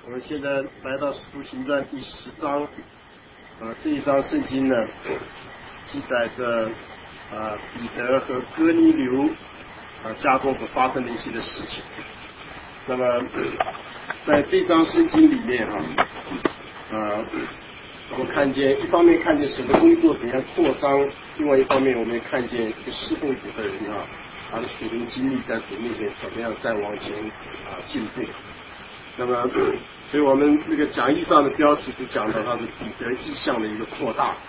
我们现在来到《使徒行传》第10章，这一章圣经呢，记载着彼得和哥尼流家中所发生的一些的事情。那么在这章圣经里面我们看见，一方面看见神的工作怎样扩张，另外一方面我们也看见一个侍奉主的人他的属灵经历在主面前怎么样再往前进步。那么所以我们那个讲义上的标题是讲到他的彼得意象的一个扩大。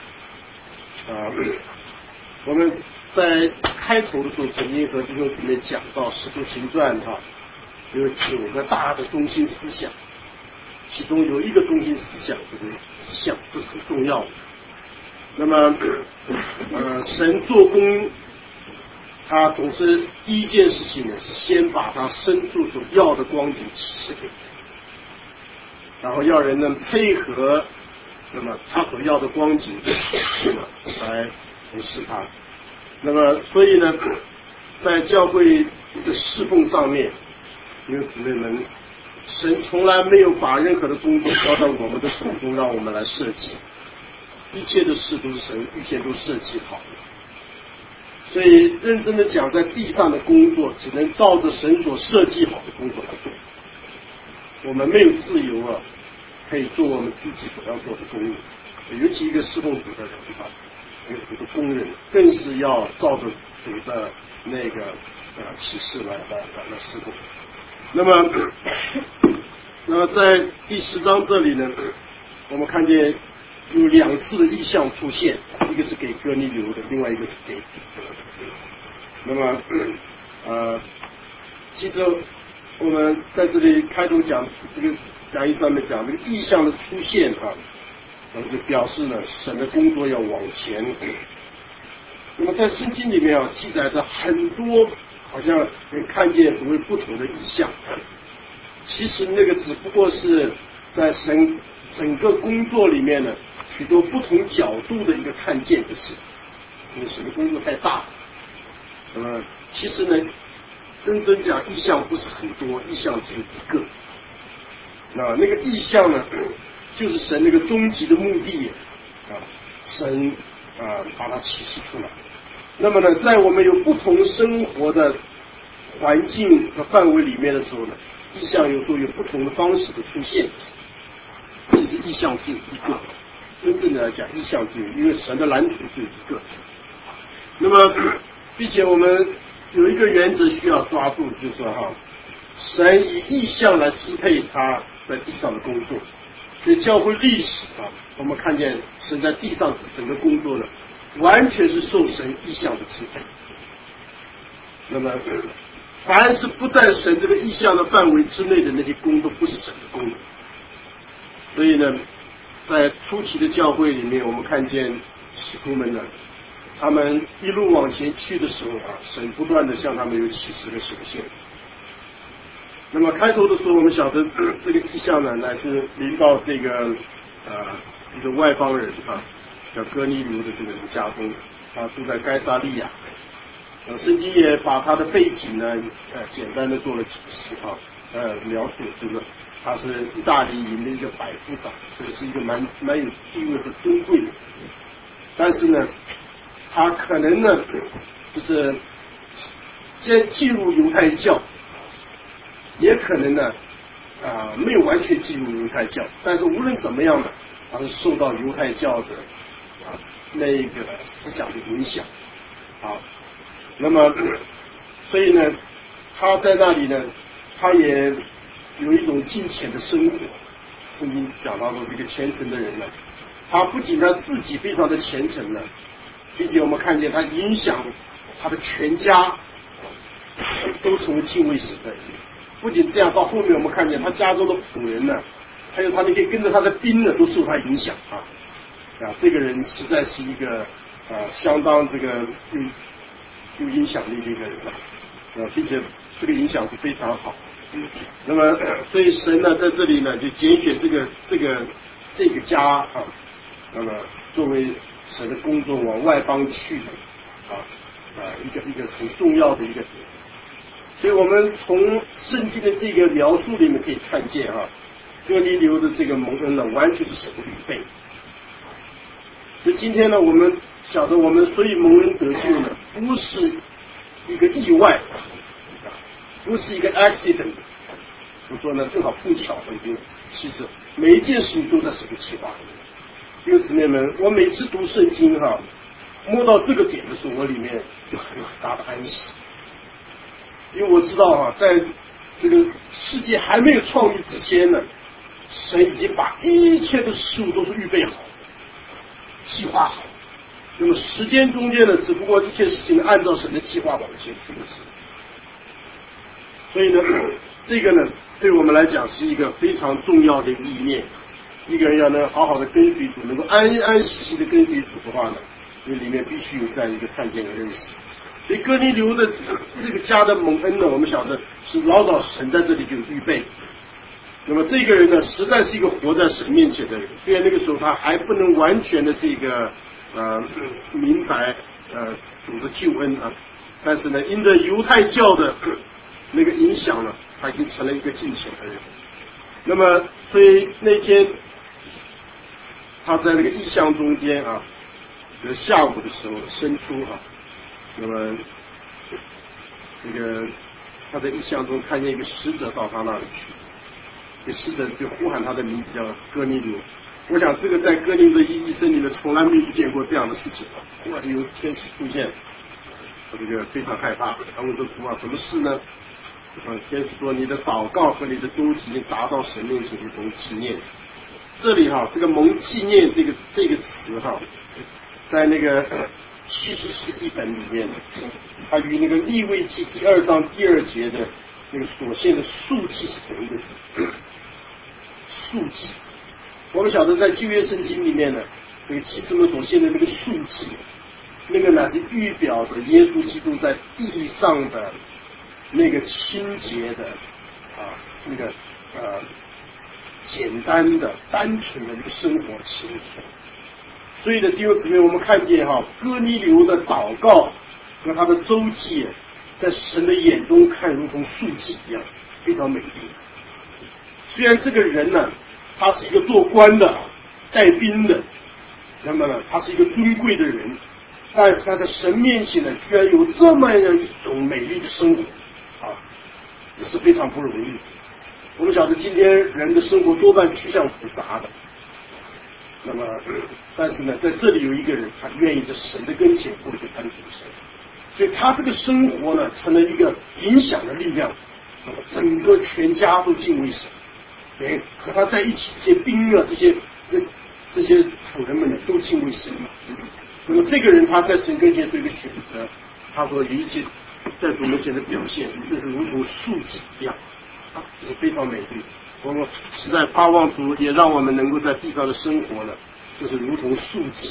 我们在开头的时候曾经和弟兄姊妹讲到《使徒行传》有9个大的中心思想，其中有一个中心思想就是意象，这是很重要的。那么神做工，他总是第一件事情呢是先把他深处所要的光景启示给人，然后要人能配合那么他所要的光景来服侍他。那么所以呢，在教会的侍奉上面，弟兄姊妹们，神从来没有把任何的工作交到我们的手中让我们来设计，一切的事都是神预先都设计好的。所以认真的讲，在地上的工作只能照着神所设计好的工作来做，我们没有自由可以做我们自己所要做的工作。尤其一个侍奉主的人一个工人更是要照着主的那个启示来侍奉。那么在第10章这里呢，我们看见有2次的异象出现，一个是给哥尼流的，另外一个是给彼得的。那么其实我们在这里开头讲这个讲义上面讲这个异象的出现就表示呢神的工作要往前。那么在圣经里面记载着很多好像能看见所谓不同的异象，其实那个只不过是在神整个工作里面呢许多不同角度的一个看见的事，因为神的工作太大了。那么其实呢认真讲，异象不是很多，异象只有一个。那个异象呢就是神那个终极的目的神把它启示出来。那么呢在我们有不同生活的环境和范围里面的时候呢，异象有时候有不同的方式的出现。其实异象只有一个，真正的来讲异象只有，因为神的蓝图只有一个。那么并且我们有一个原则需要抓住，就是说神以异象来支配他在地上的工作。所以教会历史我们看见神在地上整个工作呢完全是受神异象的支配。那么凡是不在神这个异象的范围之内的那些工都不是神的工作。所以呢在初期的教会里面，我们看见使徒们呢他们一路往前去的时候神不断的向他们有启示的显现。那么开头的时候我们晓得这个异象呢乃是临到这个一个外邦人叫哥尼流的这个人家中，他住在该撒利亚。圣经也把他的背景呢简单的做了解释描述，就是他是意大利营的一个百夫长，所以是一个蛮有地位和尊贵的。但是呢他可能呢就是先进入犹太教，也可能呢没有完全进入犹太教，但是无论怎么样呢，他是受到犹太教的那个思想的影响那么所以呢他在那里呢他也有一种敬虔的生活。圣经讲到说这个虔诚的人呢，他不仅他自己非常的虔诚呢，并且我们看见他影响他的全家都成为敬畏神的人。不仅这样，到后面我们看见他家中的仆人呢，还有他那些跟着他的兵呢，都受他影响这个人实在是一个相当这个有影响力的一个人并且这个影响是非常好。那么所以神呢在这里呢就拣选这个家那么作为神的工作往外邦去的一个很重要的一个点。所以我们从圣经的这个描述里面可以看见哥尼流的这个蒙恩呢，完全是神的预备。所以今天呢，我们晓得我们所以蒙恩得救呢，不是一个意外，不是一个 accident。怎么说呢？正好碰巧的一个，其实每一件事情都在神的计划里面。弟兄姊妹们，我每次读圣经摸到这个点的时候，我里面就很大的安息，因为我知道在这个世界还没有创立之前呢，神已经把一切的事物都是预备好、计划好。那么时间中间呢，只不过一切事情按照神的计划往前去的事。所以呢，这个呢，对我们来讲是一个非常重要的一个意念。一个人要能好好的跟随主，能够安安息息的跟随主的话呢，这里面必须有这样一个看见和认识。所以哥尼流的这个家的蒙恩呢，我们晓得是老早神在这里就预备。那么这个人呢，实在是一个活在神面前的人。虽然那个时候他还不能完全的这个明白主的救恩但是呢，因着犹太教的那个影响呢，他已经成了一个敬虔的人。那么所以那天他在那个异象中间就是下午的时候伸出那么这个他在异象中看见一个使者到他那里去，这使者就呼喊他的名字叫哥尼流。我想这个在哥尼流的一生里面从来没有见过这样的事情忽然有天使出现，这个非常害怕。他问说主什么事呢？天使说你的祷告和你的周期已经达到神面前的蒙纪念。这里这个蒙纪念这个词在那个70世译本里面，它与那个利未记第2章第2节的那个所献的素祭是同一个字。素祭，我们晓得在旧约圣经里面呢，那个祭司们所献的那个素祭，那个呢是预表着耶稣基督在地上的那个清洁的那个简单的单纯的那个生活情况。所以呢，弟兄姊妹，我们看见哥尼流的祷告和他的周记，在神的眼中看如同素祭一样，非常美丽。虽然这个人呢，他是一个做官的、带兵的，那么呢，他是一个尊贵的人，但是他在神面前呢，居然有这么样一种美丽的生活这是非常不容易的。我们晓得今天人的生活多半趋向复杂的，那么但是呢，在这里有一个人，他愿意在神的跟前过一个单纯的生活，所以他这个生活呢，成了一个影响的力量，那么整个全家都敬畏神，和他在一起这些兵这些仆人们呢，都敬畏神。那么这个人他在神跟前做一个选择，他说有一些在主面前的表现，就是如同素祭一样是非常美丽。我们实在盼望主也让我们能够在地上的生活呢，就是如同素祭。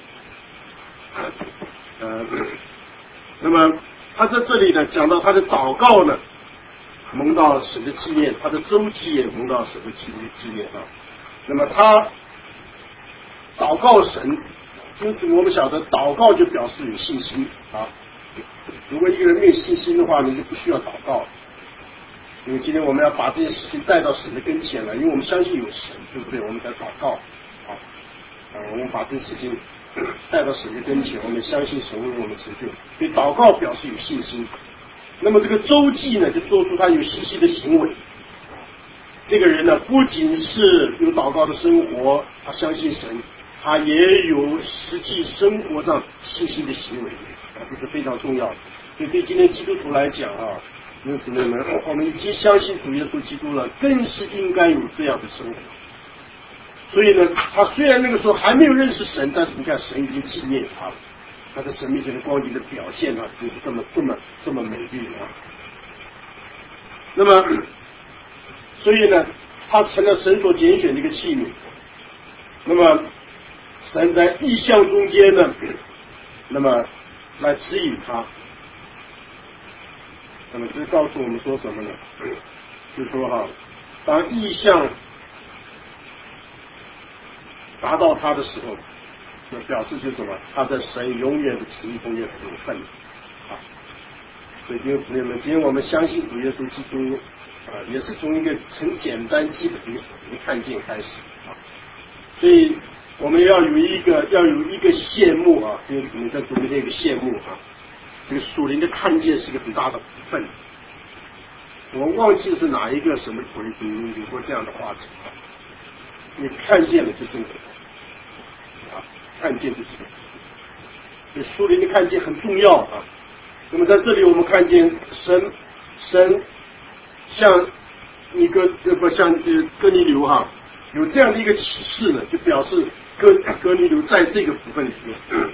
那么他在这里呢讲到他的祷告呢，蒙到神的纪念，他的周记也蒙到神的纪念那么他祷告神，因此我们晓得祷告就表示有信心如果一个人没有信心的话，你就不需要祷告。因为今天我们要把这些事情带到神的跟前来，因为我们相信有神，对不对？我们在祷告我们把这些事情带到神的跟前，我们相信神为我们成就。所以祷告表示有信心。那么这个周记呢，就说出他有信心的行为。这个人呢，不仅是有祷告的生活，他相信神，他也有实际生活上信心的行为这是非常重要的。所以对今天基督徒来讲弟兄姊妹们，我们已经相信主耶稣基督了，更是应该有这样的生活。所以呢，他虽然那个时候还没有认识神，但是你看神已经纪念他了，他在神面前的光景的表现就是这么美丽那么所以呢，他成了神所拣选的一个器皿。那么神在异象中间呢，那么来指引他。那么这告诉我们说什么呢？就是说当异象达到他的时候，那表示就是什么？他在神永远的旨意中间是有份的所以弟兄姊妹们，今天我们相信主耶稣基督也是从一个很简单基本的一个看见开始啊。所以我们要有一个羡慕啊，因为只能在读这个羡慕啊。这个属灵的看见是一个很大的部分。我忘记是哪一个什么鬼子有过这样的话题啊。你看见了就是啊，看见就是这属灵的看见很重要啊。那么在这里我们看见神像一个像哥尼流哈，有这样的一个启示呢，就表示哥尼流在这个部分里面。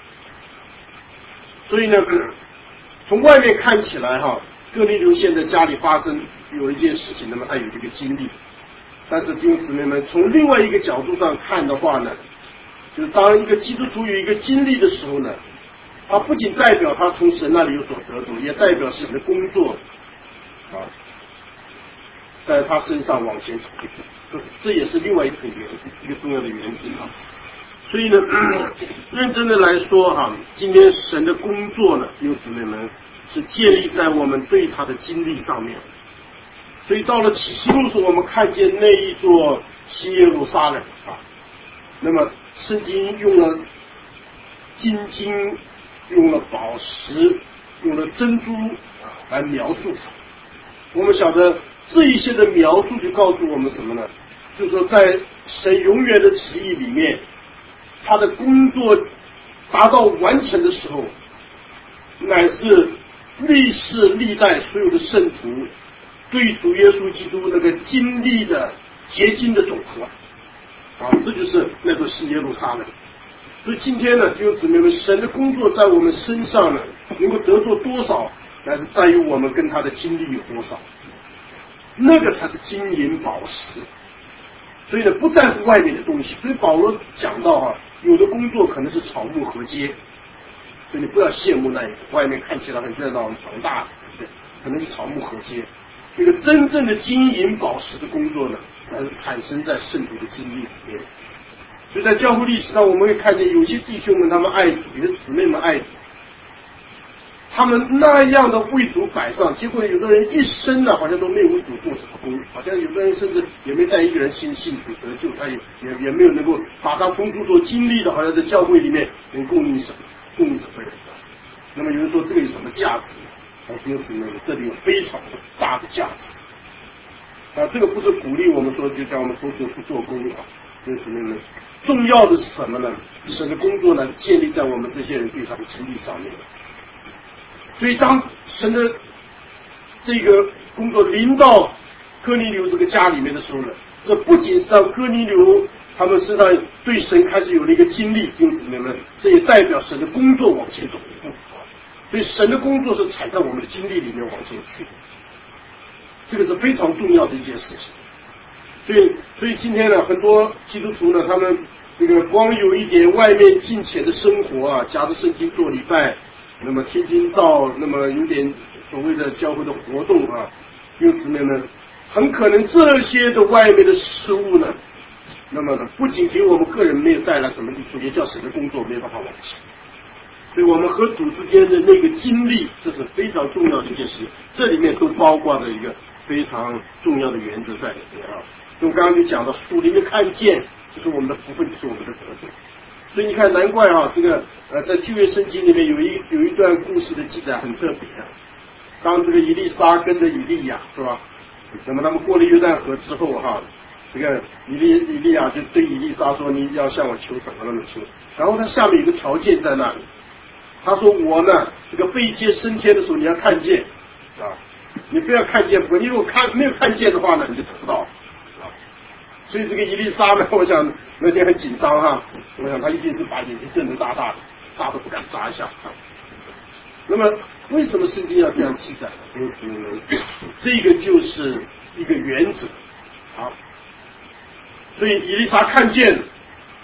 所以呢，从外面看起来哈，哥尼流现在家里发生有一件事情，那么他有这个经历。但是弟兄姊妹们，从另外一个角度上看的话呢，就是当一个基督徒有一个经历的时候呢，它不仅代表他从神那里有所得着，也代表神的工作啊，在他身上往前走，这也是另外一个重要的原则啊。所以呢，认真的来说哈，今天神的工作呢，弟兄姊妹们是建立在我们对他的经历上面。所以到了启示录时，我们看见那一座新耶路撒冷啊，那么圣经用了金晶，用了宝石，用了珍珠来描述它。我们晓得这一些的描述就告诉我们什么呢？就是说在神永远的旨意里面，他的工作达到完成的时候，乃是历世历代所有的圣徒对主耶稣基督那个经历的结晶的总和啊，这就是那座新耶路撒冷。所以今天呢，弟兄姊妹们，神的工作在我们身上呢，能够得做多少，乃是在于我们跟他的经历有多少，那个才是金银宝石。所以呢，不在乎外面的东西。所以保罗讲到啊，有的工作可能是草木禾秸，所以你不要羡慕那一个外面看起来很热闹很庞大，对，可能是草木禾秸。这个真正的金银宝石的工作呢，乃是产生在圣徒的经历里面。所以在教会历史上，我们会看见有些弟兄们他们爱主，有些姊妹们爱主，他们那样的为主摆上，结果有的人一生呢好像都没有为主做什么工，好像有的人甚至也没带一个人信主得救，他也没有能够把他从主所经历的，好像在教会里面能供应什么人。那么有人说这个有什么价值？弟兄姊妹们，这里有非常大的价值啊！这个不是鼓励我们说就叫我们说做不做工啊！弟兄姊妹们，重要的是什么呢？神的工作呢，建立在我们这些人对他的经历上面。所以当神的这个工作临到哥尼流这个家里面的时候呢，这不仅是让哥尼流他们身上对神开始有了一个经历，弟兄姊妹们，这也代表神的工作往前走一步。所以神的工作是踩在我们的经历里面往前去的，这个是非常重要的一件事情。所以今天呢，很多基督徒呢，他们这个光有一点外面敬虔的生活啊，夹着圣经做礼拜，那么听听道，那么有点所谓的教会的活动啊，弟兄姊妹们，很可能这些的外面的事物呢，那么呢，不仅给我们个人没有带来什么益处，也叫神的工作没有办法往前。所以我们和主之间的那个经历，这是非常重要的一件事，这里面都包括了一个非常重要的原则在里面啊。我刚刚就讲到属灵的看见，就是我们的福分，就是我们的得罪。所以你看，难怪啊，这个在旧约圣经里面有一段故事的记载很特别啊。当这个以利沙跟着以利亚是吧？那么他们过了约旦河之后哈，这个以利亚就对以利沙说：“你要向我求什么那么求？”然后他下面有个条件在那里。他说我呢，这个被接升天的时候你要看见啊，你不要看见不，你如果没有看见的话呢，你就得不到啊。所以这个以利沙呢，我想那天很紧张哈，我想他一定是把眼睛瞪得大大的，眨都不敢眨一下啊。那么为什么圣经要这样记载呢？这个就是一个原则啊。所以以利沙看见了，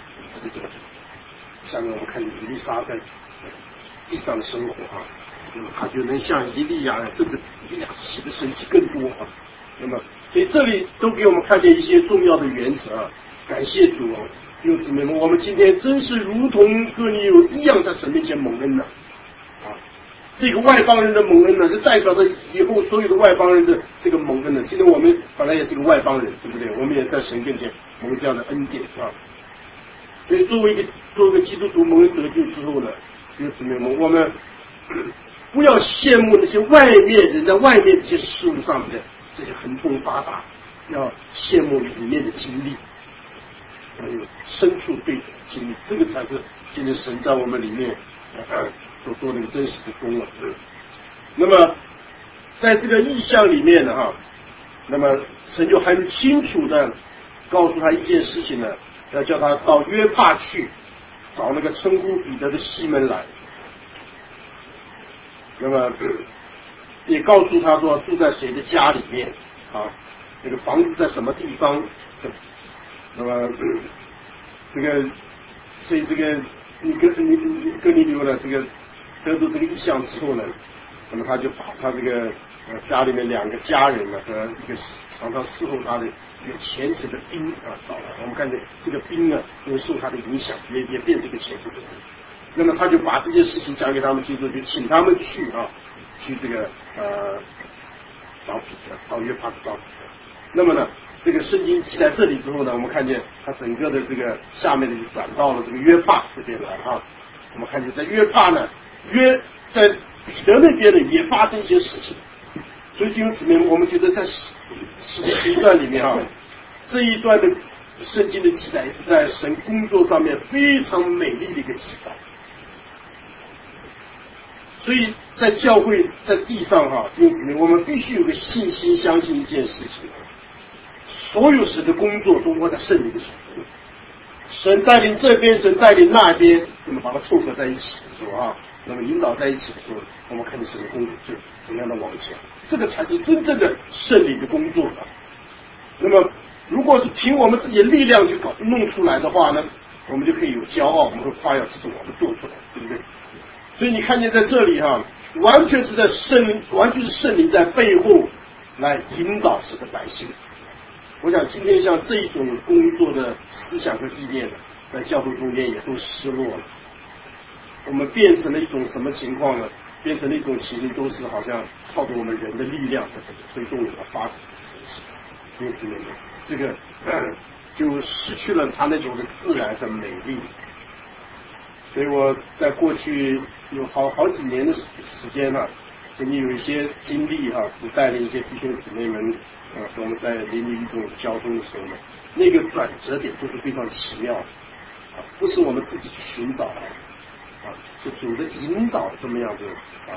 下面我们看见以利沙在地上的生活啊，那么他就能像以利亚，甚至以利亚起的神迹更多啊。那么，所以这里都给我们看见一些重要的原则啊。感谢主哦，弟兄姊妹们，我们今天真是如同哥尼流一样在神面前蒙恩的啊。 这个外邦人的蒙恩呢，就代表着以后所有的外邦人的这个蒙恩呢。今天我们本来也是个外邦人，对不对？我们也在神跟前蒙这样的恩典啊。所以作为一个基督徒蒙恩得救之后呢，弟兄姊妹们，我们不要羡慕那些外面人在外面这些事物上面的这些恒通发达，要羡慕里面的经历，还有深处对的经历，这个才是今天神在我们里面所做那个真实的功了。那么在这个意象里面呢，那么神就很清楚的告诉他一件事情呢，要叫他到约帕去找那个称呼彼得的西门来。那么也告诉他说住在谁的家里面这个房子在什么地方。那么这个所以这个你哥尼流呢，这个得到这个意象之后呢，那么他就把他这个家里面2个家人呢和一个常常伺候他的一个虔诚的兵找来。我们看见这个兵呢，因为受他的影响，也变这个虔诚的兵。那么他就把这件事情讲给他们听说，就请他们去去这个找彼得，到约帕找彼得。那么呢，这个圣经记在这里之后呢，我们看见他整个的这个下面的就转到了这个约帕这边来我们看见在约帕呢，在彼得那边呢也发生一些事情。所以弟兄姊妹，我们觉得在使徒行传里面这一段的圣经的记载也是在神工作上面非常美丽的一个记载。所以在教会在地上弟兄姊妹，我们必须有个信心，相信一件事情，所有神的工作都握在圣灵的手中。神带领这边，神带领那边，那么把它凑合在一起的时候那么引导在一起的时候，我们看见神的工作就怎样的往前，这个才是真正的圣灵的工作那么如果是凭我们自己的力量去弄出来的话呢，我们就可以有骄傲，我们会夸耀这是我们做出来，对不对？所以你看见在这里完全是圣灵在背后来引导神的百姓。我想今天像这一种工作的思想和意念在教会中间也都失落了。我们变成了一种什么情况呢？变成了一种其实都是好像靠着我们人的力量在推动和发展这个东西，因此这个就失去了它那种的自然的美丽。所以我在过去有好几年的时间曾经有一些经历就带领一些弟兄姊妹们和我们在邻里一种交通的时候呢，那个转折点都是非常奇妙的不是我们自己去寻找是主的引导这么样子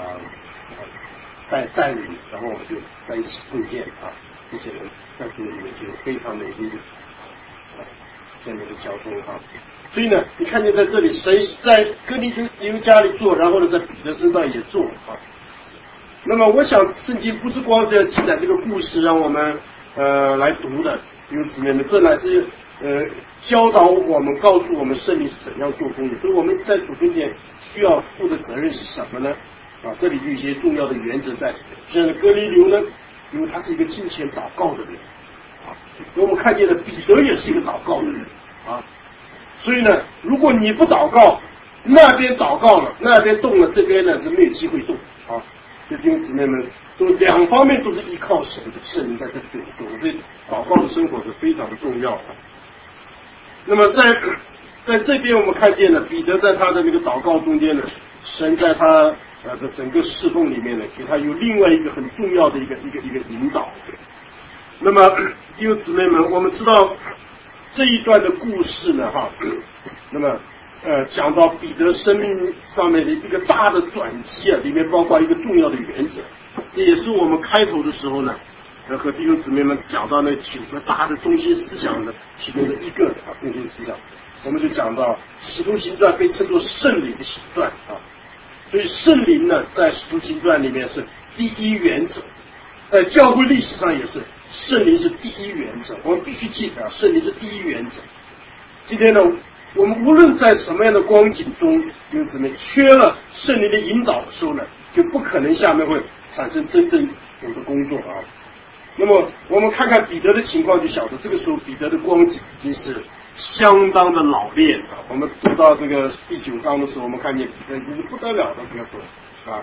带领，然后我们就在一起共建这些人在这里面就非常美丽这样的交通所以呢，你看见在这里，神在哥尼流家里做，然后呢，在彼得身上也做那么，我想圣经不是光是要记载这个故事让我们来读的，弟兄姊妹们，这乃是教导我们，告诉我们圣灵是怎样做工的。所以我们在主跟前需要负的责任是什么呢？这里就有一些重要的原则在。像哥尼流呢，因为他是一个敬虔祷告的人我们看见了彼得也是一个祷告的人所以呢，如果你不祷告，那边祷告了，那边动了，这边呢就没有机会动所以弟兄姊妹们，都2方面都是依靠神的圣灵在这里做，所以祷告的生活是非常的重要那么在这边我们看见了彼得在他的那个祷告中间呢，神在他的整个侍奉里面呢，给他有另外一个很重要的一个引导。那么弟兄姊妹们，我们知道这一段的故事呢那么讲到彼得生命上面的一个大的转机里面包括一个重要的原则，这也是我们开头的时候呢和弟兄姊妹们讲到那9个大的中心思想的其中的一个中心思想，我们就讲到使徒行传被称作圣灵的行传所以圣灵呢在使徒行传里面是第一原则，在教会历史上也是圣灵是第一原则，我们必须记得圣灵是第一原则。今天呢，我们无论在什么样的光景中，弟兄姊妹缺了圣灵的引导的时候呢，就不可能下面会产生真正有的工作那么我们看看彼得的情况，就晓得这个时候彼得的光景已经是相当的老练我们读到这个第9章的时候，我们看见彼得已经是不得了的这个时候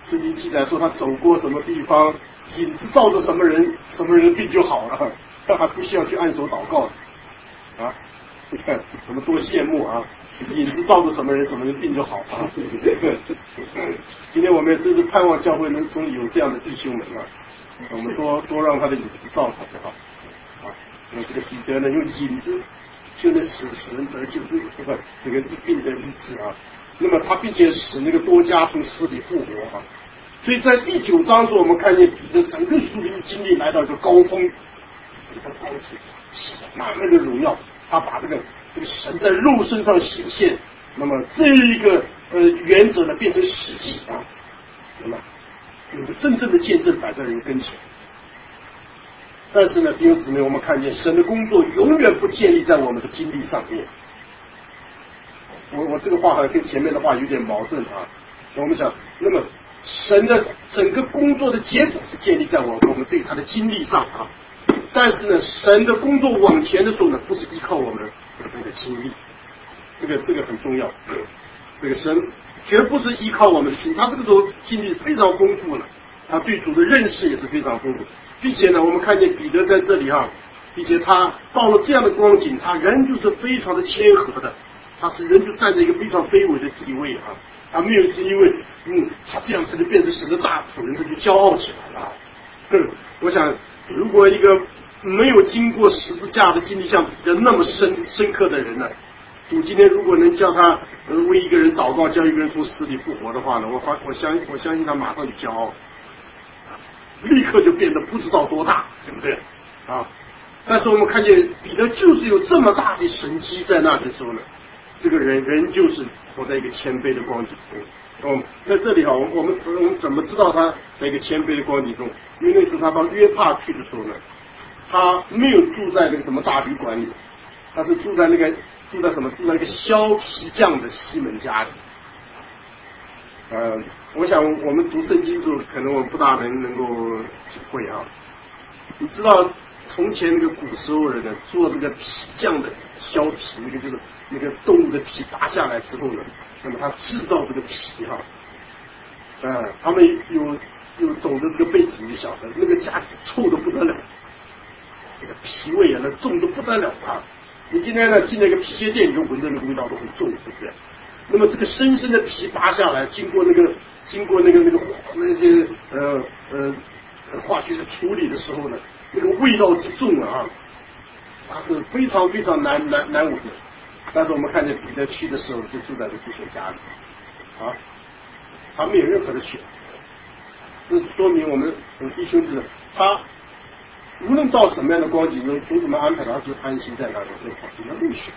圣经记载说他走过什么地方，影子照着什么人，什么人的病就好了，他还不需要去按手祷告啊！你看我们多羡慕啊！影子照着什么人，什么人病就好啊！今天我们也真是盼望教会能中有这样的弟兄们啊，我们多让他的影子照他就好啊。那这个彼得呢，用影子就能使人得救，这个病的医治啊。那么他并且使那个多加从死里复活啊。所以在第9章中，我们看见彼得整个属灵经历来到一个高峰，这个光景满满的荣耀，他把这个神在肉身上显现，那么这一个原则呢变成实际啊，那么有个真正的见证摆在人跟前。但是呢，弟兄姊妹，我们看见神的工作永远不建立在我们的经历上面。我这个话好像跟前面的话有点矛盾啊。我们讲，那么神的整个工作的结果是建立在我们对他的经历上啊。但是呢，神的工作往前的时候呢，不是依靠我们的经历，这个很重要。这个神绝不是依靠我们的经历，他这个时候经历非常丰富了，他对主的认识也是非常丰富，并且呢，我们看见彼得在这里啊，并且他到了这样的光景，他人就是非常的谦和的，他是人就站在一个非常卑微的地位啊，他没有因为他这样他就变成神的大仆人，他就骄傲起来了。我想，如果一个没有经过十字架的经历像彼得那么深刻的人呢，主今天如果能叫他为一个人祷告，叫一个人从死里复活的话呢，我相信他马上就骄傲，立刻就变得不知道多大，对不对啊？但是我们看见彼得就是有这么大的神迹在那的时候呢，这个人就是活在一个谦卑的光景中。在这里我们怎么知道他在一个谦卑的光景中？因为那时候他到约帕去的时候呢，他没有住在那个什么大旅馆里，他是住在那个削皮匠的西门家里。我想我们读圣经的时候，可能我们不大能够体会啊。你知道从前那个古时候人呢，做这个皮匠的削皮，就是那个动物的皮拔下来之后呢，那么他制造这个皮哈，他们有懂得这个背景的晓得，那个家子臭的不得了，那个皮味啊，那重的不得了啊！你今天呢进那个皮鞋店，你就闻着那个味道都很重，对不对？那么这个深深的皮拔下来，经过那些化学的处理的时候呢，那个味道之重啊，它是非常非常难闻的。但是我们看见彼得去的时候，就住在这弟兄家里啊，他没有任何的选择，这说明我们弟兄是他无论到什么样的光景中，主怎么安排他，就安心在那里，没有没有选择。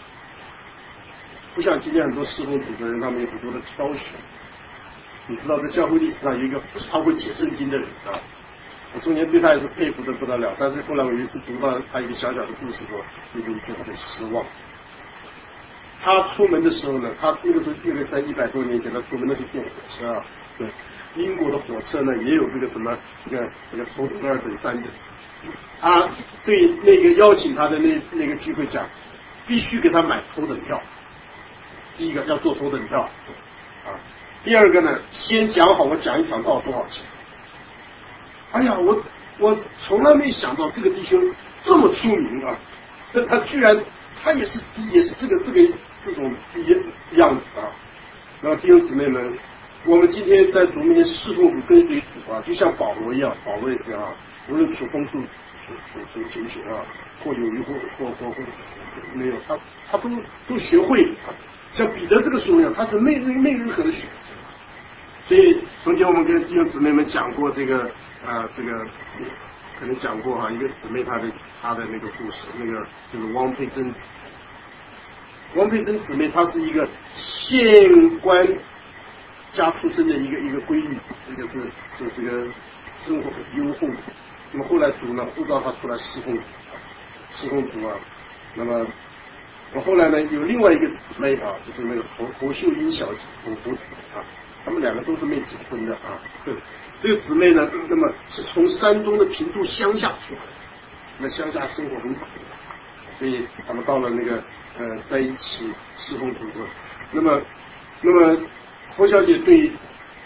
不像今天很多侍奉主的人，他们有很多的挑选。你知道，在教会历史上有一个超会解圣经的人啊，我中间对他也是佩服的不得了。但是后来我有一次读到他一个小小的故事，说那个觉得很失望。他出门的时候呢，他那个时候在100多年前，他出门的时候坐火车啊，对，英国的火车呢也有这个什么这个头等2等3等。他对那个邀请他的那个聚会讲，必须给他买头等票。第一个要做头等票啊，第二个呢，先讲好我讲一场道多少钱。哎呀，我从来没想到这个弟兄这么出名啊，他居然他也是这种样子啊。那弟兄姊妹们，我们今天在主面前侍奉主跟随主啊，就像保罗一样，保罗也是啊，无论处风处情形啊，或有余或没有，他都学会了。像彼得这个时候呢，他是没任何的选择。所以从前我们跟弟兄姊妹们讲过这个可能讲过一个姊妹她的那个故事，那个就是汪佩珍。汪佩珍姊妹她是一个县官家出身的一个闺女，一个是这个生活很优厚的。那么后来主呢呼召她出来侍奉主啊，那么我后来呢有另外一个姊妹啊，就是那个侯秀英小姐，侯姊啊，他们两个都是没结婚的啊。这个姊妹呢，那么是从山东的平度乡下出来的，那乡下生活很苦，所以他们到了那个在一起侍奉主的。那么侯小姐对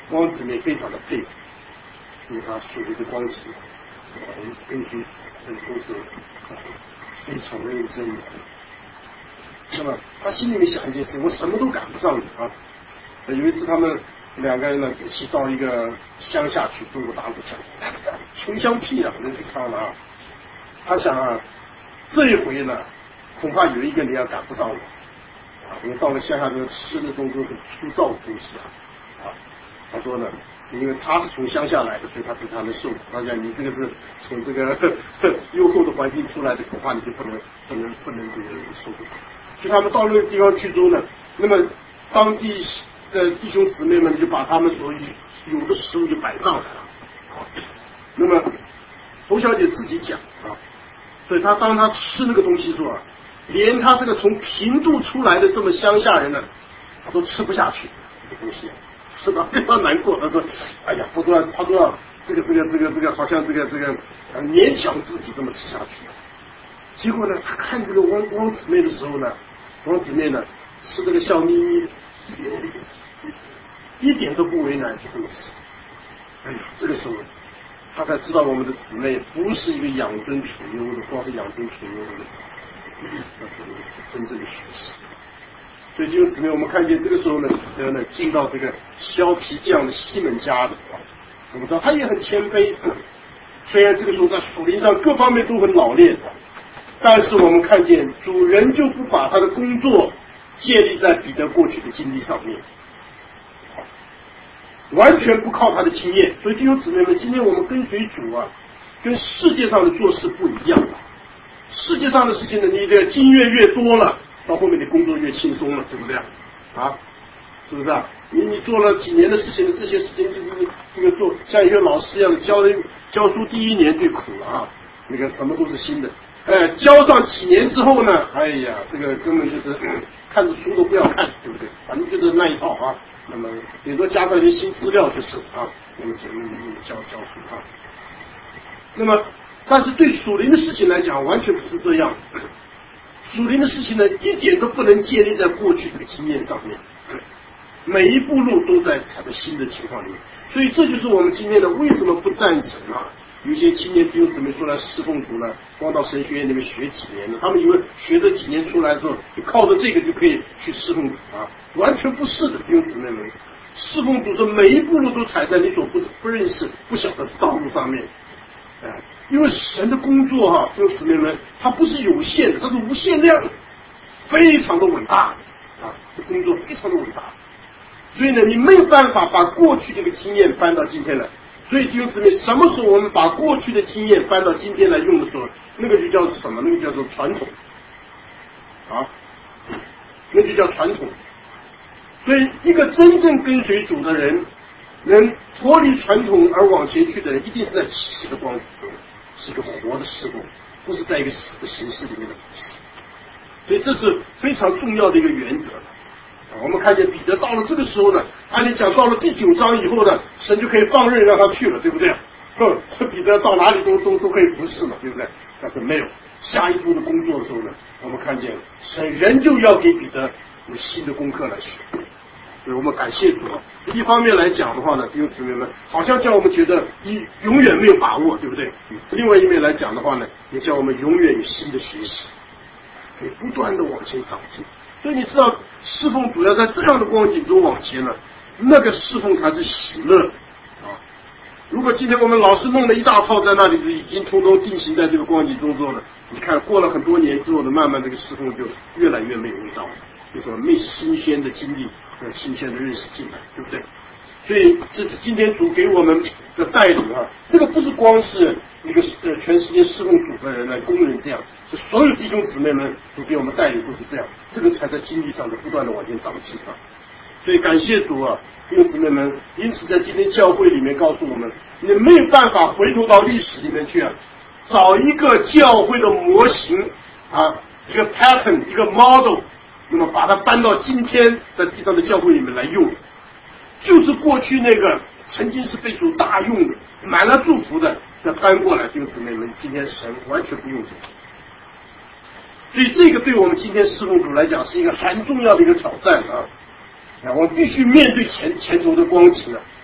光子妹非常的佩服，因为他属于的光景，根据都是非常的认真的。那么他心里面想一件事，我什么都赶不上你啊。有一次他们两个人呢一起到一个乡下去，中国大陆乡下，穷乡僻壤的地方了啊。他想啊，这一回呢恐怕有一个人要赶不上我啊，因为到了乡下就吃的东西很粗糙的东西啊。他说呢，因为他是从乡下来的，所以他比他们受苦。他讲你这个是从这个优厚的环境出来的，恐怕你就不能这个受苦。所以他们到那个地方去之后呢，那么当地的弟兄姊妹们就把他们所有的食物就摆上来了。那么侯小姐自己讲啊，所以当他吃那个东西的时候啊，连他这个从平度出来的这么乡下人呢，他都吃不下去这个东西，吃得非常难过。他说：“哎呀，他都要这个，好像这个勉强自己这么吃下去。”结果呢，他看这个汪姊妹的时候呢，汪姊妹呢吃这个笑眯眯的，一点都不为难，就这么吃。哎呀，这个时候他才知道我们的姊妹不是一个养尊处优的，光是养尊处优的，这是真正的学习。所以弟兄姊妹，我们看见这个时候呢，彼得呢进到这个削皮匠的西门家的，我们知道他也很谦卑。虽然这个时候在属灵上各方面都很老练，但是我们看见主人就不把他的工作建立在彼得过去的经历上面，完全不靠他的经验。所以弟兄姊妹们，今天我们跟随主啊，跟世界上的做事不一样。世界上的事情呢，你的经验越多了，到后面的工作越轻松了，对不对啊？是不是啊？你做了几年的事情，这些事情这个做像一个老师一样的教书第一年最苦了啊，那个什么都是新的。教上几年之后呢，哎呀，这个根本就是看着书都不要看，对不对？反正就是那一套啊。那么顶多加上一些新资料就是啊，那么教书啊。那么，但是对属灵的事情来讲，完全不是这样。属灵的事情呢，一点都不能建立在过去这个经验上面，每一步路都在踩在新的情况里面。所以这就是我们今天的为什么不赞成啊？有些青年弟兄姊妹出来侍奉主了，光到神学院里面学几年了，他们以为学这几年出来之后，就靠着这个就可以去侍奉主啊，完全不是的，弟兄姊妹们。侍奉主是每一步路都踩在你所不认识、不晓得的道路上面，因为神的工作哈，弟兄姊妹们，它不是有限的，它是无限量的，非常的伟大啊，这工作非常的伟大。所以呢，你没有办法把过去这个经验搬到今天来。所以弟兄姊妹，什么时候我们把过去的经验搬到今天来用的时候，那个就叫什么？那个叫做传统啊，那就叫传统。所以一个真正跟随主的人，能脱离传统而往前去的人，一定是在启示的光里中，是一个活的事物，不是在一个死的形式里面的故事。所以这是非常重要的一个原则。我们看见彼得到了这个时候呢，按理讲到了第9章以后呢，神就可以放任让他去了，对不对？这彼得到哪里都可以服侍了，对不对？但是没有下一步的工作的时候呢，我们看见神仍旧要给彼得有新的功课来学。所以我们感谢主。这一方面来讲的话呢，弟兄姊妹们，好像叫我们觉得你永远没有把握，对不对？另外一面来讲的话呢，也叫我们永远有新的学习，可以不断的往前长进。所以你知道侍奉主要在这样的光景中往前了，那个侍奉才是喜乐啊！如果今天我们老是弄了一大套在那里，就已经通通定型在这个光景中做了，你看过了很多年之后呢，慢慢这个侍奉就越来越没有味道了，为什么？没新鲜的经历和新鲜的认识进来，对不对？所以这是今天主给我们的带领啊，这个不是光是一个全世界侍奉主的人来工人这样，是所有弟兄姊妹们主给我们带领都是这样，这个才在经历上的不断的往前长进啊。所以感谢主啊，弟兄姊妹们，因此在今天教会里面告诉我们，你没有办法回头到历史里面去啊，找一个教会的模型啊，一个 pattern， 一个 model， 那么把它搬到今天在地上的教会里面来用。就是过去那个曾经是被主大用的、满了祝福的，再搬过来，弟兄姊妹们，今天神完全不用这个。所以这个对我们今天侍奉主来讲是一个很重要的一个挑战啊！我们必须面对前头的光景啊，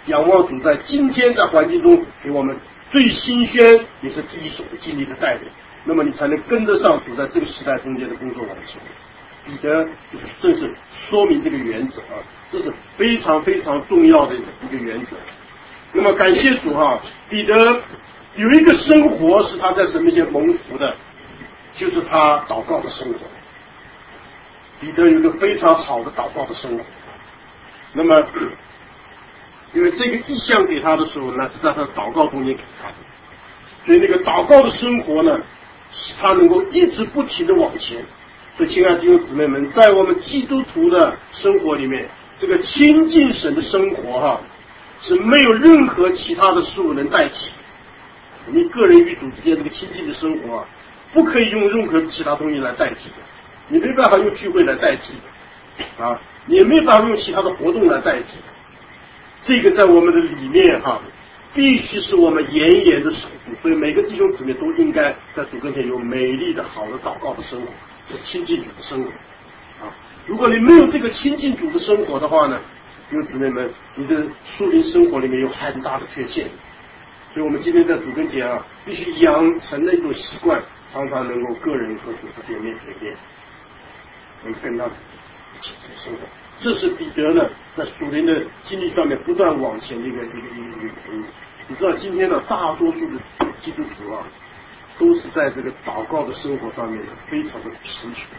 仰望主在今天在环境中给我们最新鲜也是第一手的经历的带领，那么你才能跟得上主在这个时代中间的工作往前。彼得正是说明这个原则啊，这是非常非常重要的一个原则。那么感谢主哈，彼得有一个生活是他在神面前蒙福的，就是他祷告的生活。彼得有一个非常好的祷告的生活。那么因为这个意象给他的时候呢，是在他的祷告中间给他的，所以那个祷告的生活呢，使他能够一直不停的往前。所以亲爱的弟兄姊妹们，在我们基督徒的生活里面，这个亲近神的生活哈，是没有任何其他的事物能代替。你个人与主之间这个亲近的生活啊，不可以用任何其他东西来代替的，你没办法用聚会来代替的啊，你也没办法用其他的活动来代替的。这个在我们的里面哈，必须是我们严严的守护。所以每个弟兄姊妹都应该在主跟前有美丽的好的祷告的生活，是亲近主的生活啊。如果你没有这个亲近主的生活的话呢，弟兄姊妹们，你的属灵生活里面有很大的缺陷。所以我们今天在主跟前啊，必须养成那种习惯，常常能够个人和主之间面对面，能跟他一起生活。这是彼得呢在属灵的经历上面不断往前的一个原因。你知道今天呢，大多数的基督徒啊，都是在这个祷告的生活上面非常的贫穷，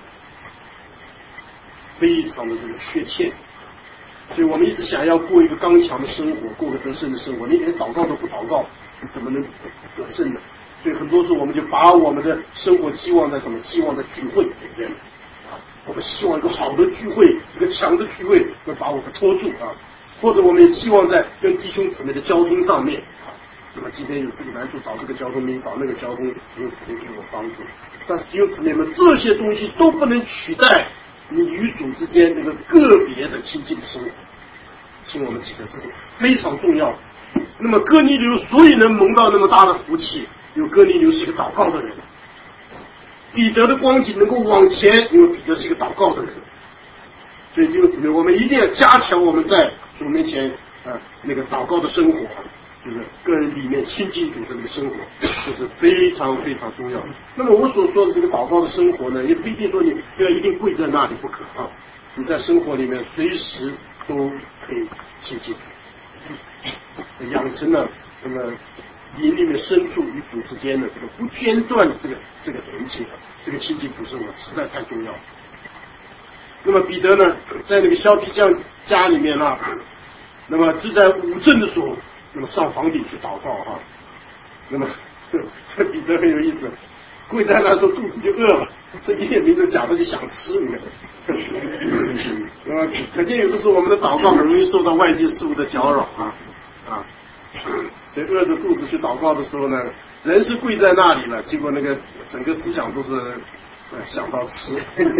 非常的这个缺欠。所以我们一直想要过一个刚强的生活，过个得胜的生活。你连祷告都不祷告，你怎么能得胜呢？所以很多时候我们就把我们的生活寄望在什么？寄望在聚会里面。我们希望一个好的聚会，一个强的聚会会把我们拖住啊，或者我们也期望在跟弟兄姊妹的交通上面啊。那么今天有这个难处，找这个交通，明找那个交通，弟兄姊妹给我帮助。但是弟兄姊妹们，这些东西都不能取代你与主之间这个个别的亲近的生活。请我们记得这是非常重要的。那么哥尼流所以能蒙到那么大的福气，有哥尼流是一个祷告的人。彼得的光景能够往前，因为彼得是一个祷告的人，所以弟兄姊妹，我们一定要加强我们在主面前那个祷告的生活，就是个人里面亲近主的那个生活，这是非常非常重要的。那么我所说的这个祷告的生活呢，也不一定说你不要一定跪在那里不可啊，你在生活里面随时都可以亲近，养成了那么灵里面深处与主之间的这个不间断的这个连接，这个亲近主生活实在太重要了。那么彼得呢，在那个削皮匠家里面呢，那么就在午正的时候，那么上房顶去祷告哈。那么这彼得很有意思，跪在那时候肚子就饿了，圣经里面就讲他就想吃，你看。那么可见有的时候我们的祷告很容易受到外界事物的搅扰啊。所以饿着肚子去祷告的时候呢，人是跪在那里了，结果那个整个思想都是想到吃。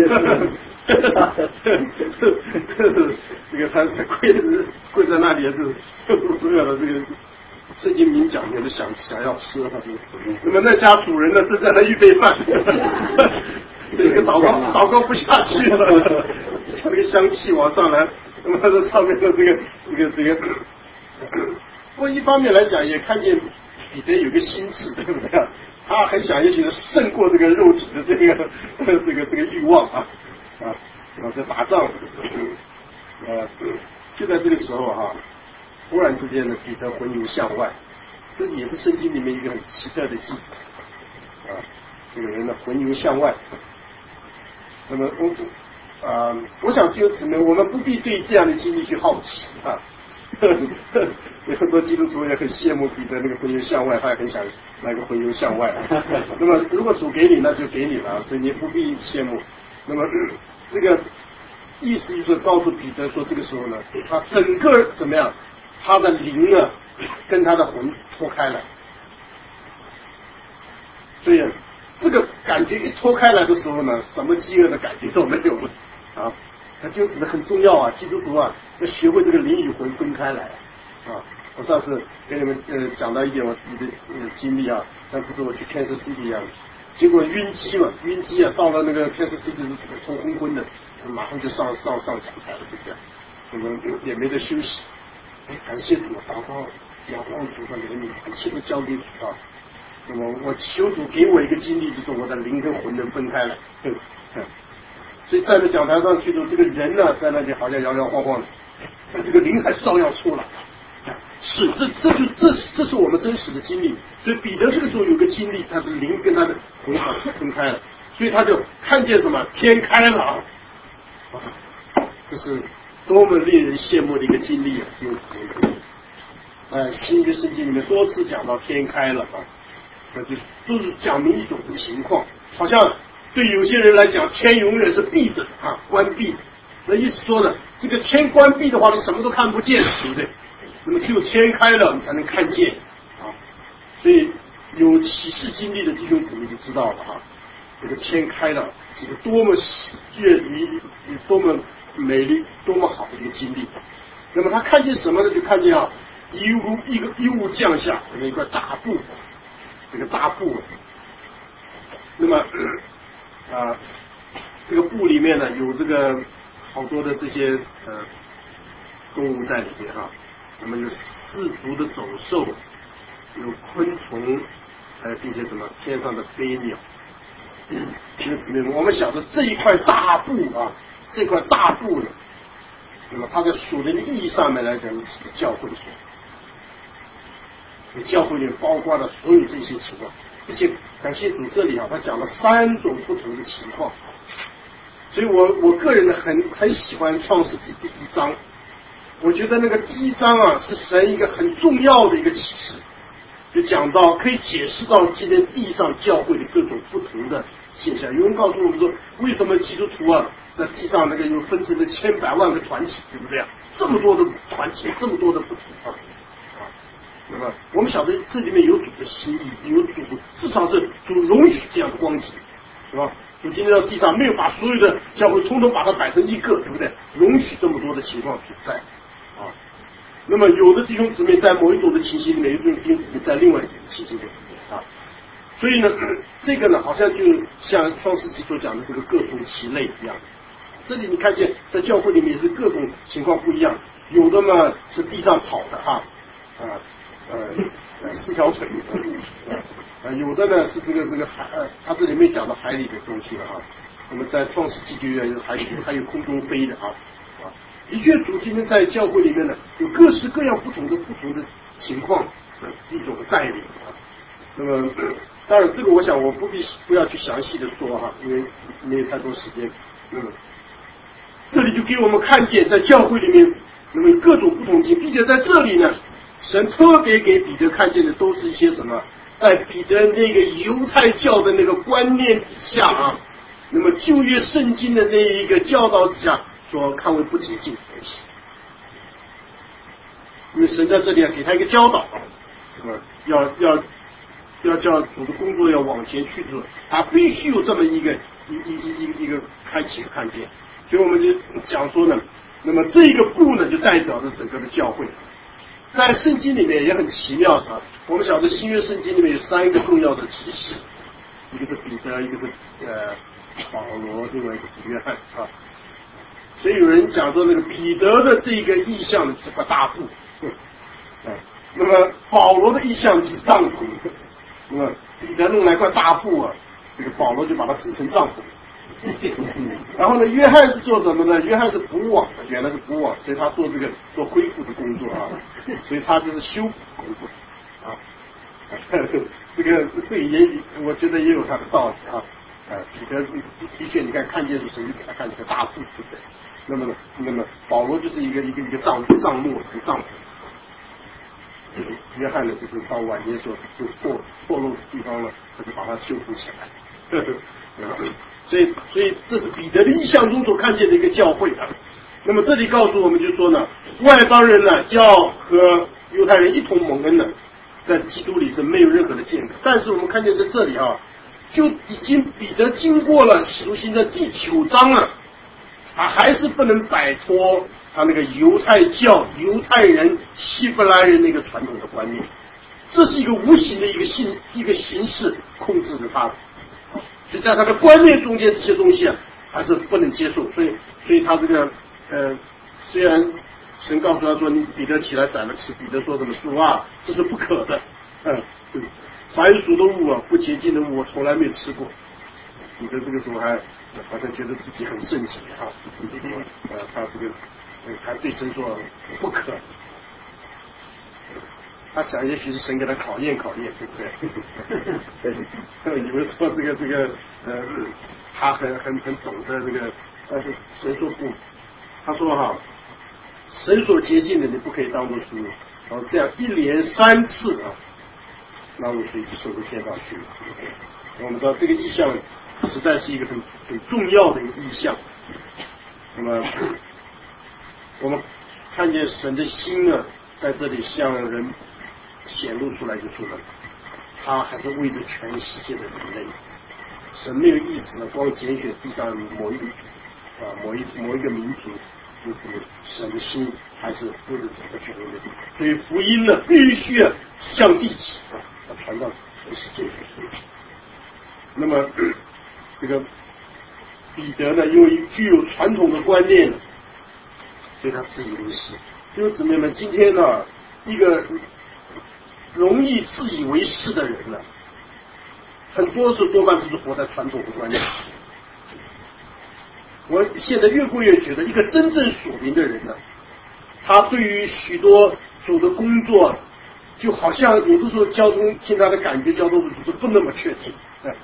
这个他跪在那里是肚子饿了，这个圣经明讲的想要吃。那么那家主人呢正在那预备饭，这个祷告不下去了，这个香气往上来，那么这上面的这个。不过一方面来讲，也看见彼得有个心智，对不对？他很想也许是胜过这个肉体的这个欲望啊，在打仗，就在这个时候哈，忽然之间呢，彼得魂游向外，这也是圣经里面一个很奇特的记载啊，这个人呢魂游向外。那么我想弟兄姊妹，我们不必对这样的经历去好奇啊。有很多基督徒也很羡慕彼得那个魂游向外，他也很想那个魂游向外。那么如果主给你，那就给你了，所以你不必羡慕。那么这个意思就是告诉彼得说，这个时候呢，他整个怎么样，他的灵呢跟他的魂脱开了。所以这个感觉一脱开来的时候呢，什么饥饿的感觉都没有了啊。它就指的很重要啊，基督徒啊要学会这个灵与魂分开来啊。我上次跟你们讲到一点我自己的经历啊，上次是我去 Kansas City 啊，结果晕机啊，到了那个 Kansas City 是头昏昏的，马上就上讲台了，就这样，我们也没得休息。 感谢主，祷告仰望主的怜悯，一切都交给主啊。那么我求主给我一个经历，就是我的灵跟魂能分开了。所以站在讲台上去的这个人呢，在那里好像摇摇晃晃的，但这个灵还照样出来。是，这是我们真实的经历。所以彼得这个时候有个经历，他的灵跟他的魂分开了，所以他就看见什么天开了啊！这是多么令人羡慕的一个经历啊！新约圣经里面多次讲到天开了啊，那就都是讲明一种情况，好像对有些人来讲，天永远是闭着啊，关闭。那意思说呢，这个天关闭的话，你什么都看不见，对不对？那么只有天开了，你才能看见啊。所以有启示经历的弟兄姊妹就知道了哈，这个天开了，这个多么悦于，多么美丽，多么好的一个经历。那么他看见什么呢？就看见啊，一物降下，一块大布，这个大布。那么这个布里面呢有这个好多的这些动物在里面哈。那么有四足的走兽，有昆虫，还有并且什么天上的飞鸟。我们晓得这一块大布啊，这块大布呢，那么它在属灵的意义上面来讲是教会所，教会里包括了所有这些情况，而且感谢主这里啊，他讲了3种不同的情况，所以我个人呢很喜欢创世纪第1章。我觉得那个第1章啊，是神一个很重要的一个启示，就讲到可以解释到今天地上教会的各种不同的现象。有人告诉我们说，为什么基督徒啊在地上那个又分成了千百万个团体，对不对？这么多的团体，这么多的不同啊。那么我们晓得这里面有主的心意，有主至少是主容许这样的光景，是吧？主今天到地上没有把所有的教会通通把它摆成一个，对不对？容许这么多的情况存在。那么有的弟兄姊妹在某一种的情形里面，有的弟兄姊妹在另外一种情形里面啊，所以呢，这个呢好像就像创世纪所讲的这个各同其类一样。这里你看见在教会里面也是各种情况不一样，有的嘛是地上跑的哈，4条腿，有的呢是这个海，它这里面讲到海里的东西了哈。那么在创世纪就有海里，还有空中飞的啊。的确，主今天在教会里面呢，有各式各样不同的情况的一种带领啊。那么，当然这个我想我不要去详细的说哈，因为没有太多时间。那么，这里就给我们看见，在教会里面，那么各种不同性，并且在这里呢，神特别给彼得看见的都是一些什么，在彼得那个犹太教的那个观念底下啊，那么旧约圣经的那一个教导底下。说看为不洁净的东西，因为神在这里给他一个教导，要叫主的工作要往前去的时候，他必须有这么一个开启看见，所以我们就讲说呢，那么这个布呢就代表着整个的教会，在圣经里面也很奇妙啊。我们晓得新约圣经里面有3个重要的执事，一个是彼得，一个是保罗，另外一个是约翰啊。所以有人讲说那个彼得的这个意象呢，就是个大布，那么保罗的意象就是帐篷，那么彼得弄来块大布啊，这个保罗就把它制成帐篷。然后呢，约翰是做什么呢？约翰是补网的，原来是补网，所以他做恢复的工作啊，所以他就是修补工作啊。这个也我觉得也有他的道理啊。彼得的确，你看见神就给他看这个大布，对不对？那么保罗就是一个帐幕，一个帐篷。约翰呢，就是到晚年时候就破落的地方了，他就把它修复起来。所以这是彼得的意象中所看见的一个教会啊。那么这里告诉我们就说呢，外邦人呢要和犹太人一同蒙恩呢，在基督里是没有任何的间隔。但是我们看见在这里啊，就已经彼得经过了使徒行传第9章了。他还是不能摆脱他那个犹太教、犹太人、希伯来人那个传统的观念，这是一个无形的一个形式控制着他的，所以在他的观念中间这些东西啊，还是不能接受，所以他这个虽然神告诉他说：“你彼得起来宰了吃。”彼得说什么？主啊，这是不可的。凡属的物啊，不洁净的物，我从来没吃过。彼得这个时候还好像觉得自己很圣洁啊，他这个还对神说不可。他想，也许是神给他考验考验，对不对？以为说这个他很懂得这个，但是神说不，他说哈，神所洁净的你不可以当作食物。然后这样一连3次啊，那我随即升回天上去了。我们知道这个意象实在是一个很重要的一个意象。那么我们看见神的心呢，在这里向人显露出来，就说了，他还是为着全世界的人类。神没有意思呢，光拣选地上某一个民族，就是神的心还是为了整个全人类。所以福音呢，必须向地起要传到全世界去。那么这个彼得呢，因为具有传统的观念，所以他自以为是。弟兄姊妹们，今天呢，一个容易自以为是的人呢，很多时多半都是活在传统的观念。我现在越过越觉得，一个真正属灵的人呢，他对于许多主的工作，就好像有的时候交通听他的感觉，交通组不那么确定。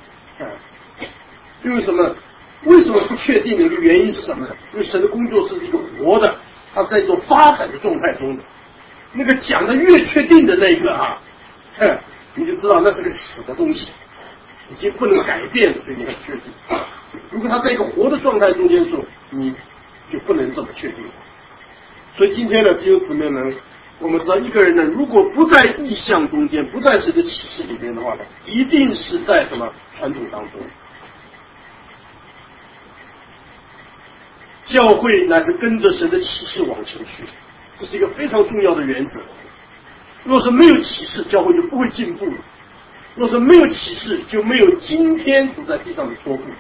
因为什么？为什么不确定的一个原因是什么呢？因为神的工作是一个活的，它在一种发展的状态中的。那个讲的越确定的那个啊，你就知道那是个死的东西，已经不能改变了，所以你很确定。如果他在一个活的状态中间的时候，你就不能这么确定。所以今天呢，弟兄姊妹们，我们知道一个人呢，如果不在意象中间，不在神的启示里面的话呢，一定是在什么传统当中。教会乃是跟着神的启示往前去，这是一个非常重要的原则。若是没有启示，教会就不会进步了；若是没有启示，就没有今天主在地上的托付。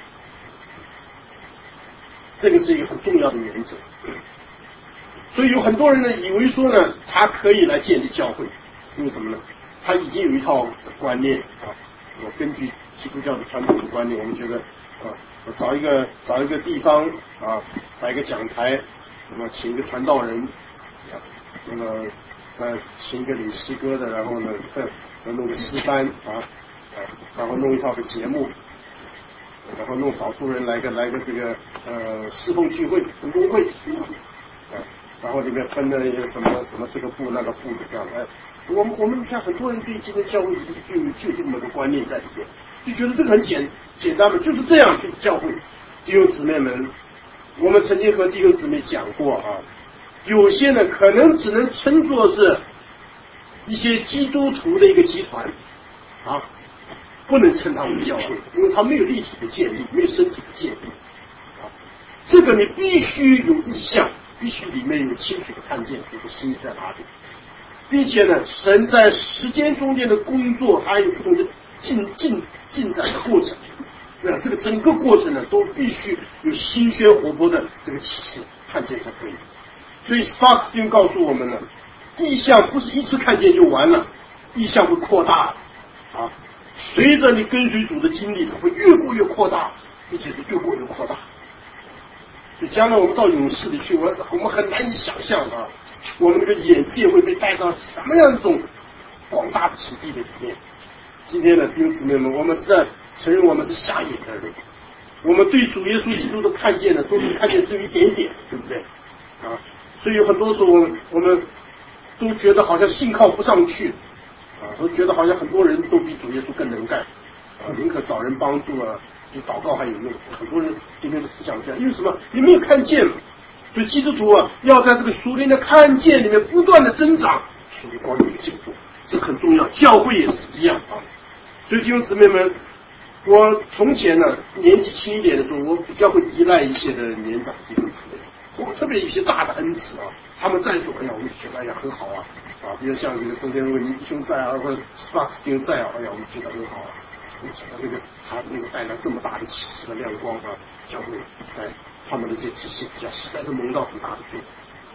这个是一个很重要的原则。所以有很多人呢，以为说呢，他可以来建立教会，因为什么呢？他已经有一套观念啊。我根据基督教的传统的观念，我们觉得啊，我找一个地方啊，摆个讲台，那么请一个传道人，那么请一个领诗歌的，然后呢，弄个诗班啊，然后弄一套个节目，然后弄少数人来个这个侍奉聚会、成功会，然后里面分了什么这个部那个部的这样。我们看很多人对今天教会就这么个观念在里面，就觉得这个很简单嘛，就是这样去教会。弟兄姊妹们，我们曾经和弟兄姊妹讲过啊，有些呢可能只能称作是一些基督徒的一个集团啊，不能称它为教会，因为它没有立体的建立，没有身体的建立啊。这个你必须有意向，必须里面有清楚的看见这个心在哪里，并且呢，神在时间中间的工作还有不同的进展的过程，对吧？这个整个过程呢，都必须有新鲜活泼的这个启示看见才可以。所以 Sparks 就告诉我们了，意象不是一次看见就完了，意象会扩大啊，随着你跟随主的经历，它会越过越扩大，并且是越过越扩大。所以将来我们到勇士里去，我们很难以想象啊，我们这个眼界会被带到什么样一种广大的土地的里面。今天呢，弟兄姊妹们，我们是在承认我们是瞎眼的人，我们对主耶稣基督的看见呢，都是看见只有一点点，对不对啊？所以有很多时候我们都觉得好像信靠不上去啊，都觉得好像很多人都比主耶稣更能干啊，宁可找人帮助啊，比祷告还有用。很多人今天的思想这样，因为什么？你没有看见嘛。所以基督徒啊，要在这个属灵的看见里面不断的增长，属灵光明的进步，这很重要。教会也是一样啊。所以弟兄姊妹们，我从前呢年纪轻一点的时候，我比较会依赖一些的年长弟兄姊妹，我特别有一些大的恩赐啊，他们在做，哎呀，我就觉得哎呀很好啊，比如像这个中间如果你弟兄在啊，或者 Sparks 弟兄在啊，哎呀，我们觉得很好啊。他那个带来这么大的启示的亮光啊，教会在他们的这启示底下实在是蒙到很大的助。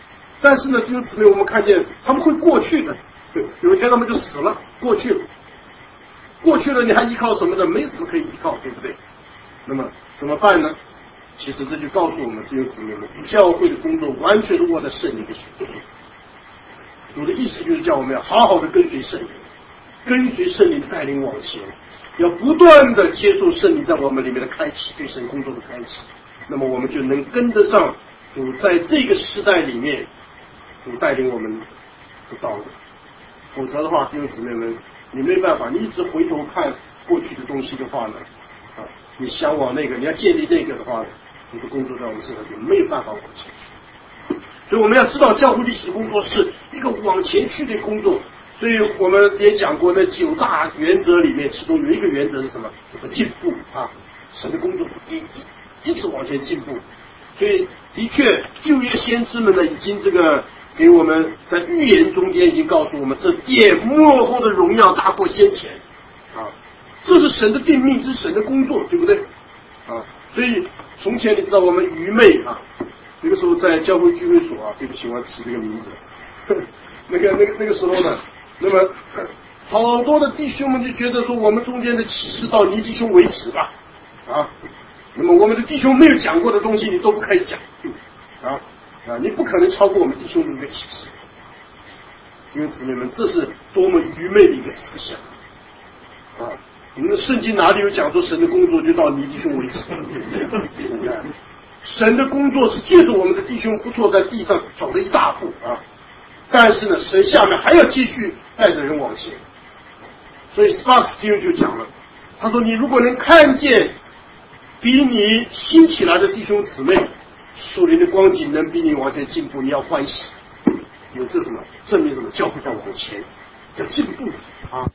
但是呢，弟兄姊妹，我们看见他们会过去的，有一天他们就死了，过去了，过去了，你还依靠什么呢？没什么可以依靠，对不对？那么怎么办呢？其实这就告诉我们弟兄姊妹们，教会的工作完全是握在圣灵的手中。主的意思就是叫我们要好好的跟随圣灵，跟随圣灵带领往前，要不断的接受圣灵在我们里面的开启，对神工作的开启，那么我们就能跟得上主在这个时代里面主带领我们的道路。否则的话，弟兄姊妹们，你没办法，你一直回头看过去的东西的话呢，你向往那个，你要建立那个的话呢，你的工作在我们身上就没有办法往前去。所以我们要知道，教会历史工作是一个往前去的工作。所以我们也讲过，那9大原则里面，其中有一个原则是什么？进步啊！神的工作一直往前进步。所以的确，旧约先知们呢，已经这个给我们在预言中间已经告诉我们，这殿幕后的荣耀大过先前啊！这是神的定命，这是神的工作，对不对？啊！所以从前你知道我们愚昧啊。那个时候在教会聚会所啊，对不起，我提这个名字。那个时候呢，那么好多的弟兄们就觉得说，我们中间的启示到你弟兄为止吧，啊，那么我们的弟兄没有讲过的东西，你都不可以讲，你不可能超过我们弟兄的一个启示。因为姊妹们，这是多么愚昧的一个思想啊！我们的圣经哪里有讲说神的工作就到你弟兄为止？神的工作是借着我们的弟兄不错在地上走了一大步啊，但是呢，神下面还要继续带着人往前。所以 Sparks 弟兄就讲了，他说：“你如果能看见比你新起来的弟兄姊妹属灵的光景能比你往前进步，你要欢喜，有这什么证明什么教会在往前，在进步啊。”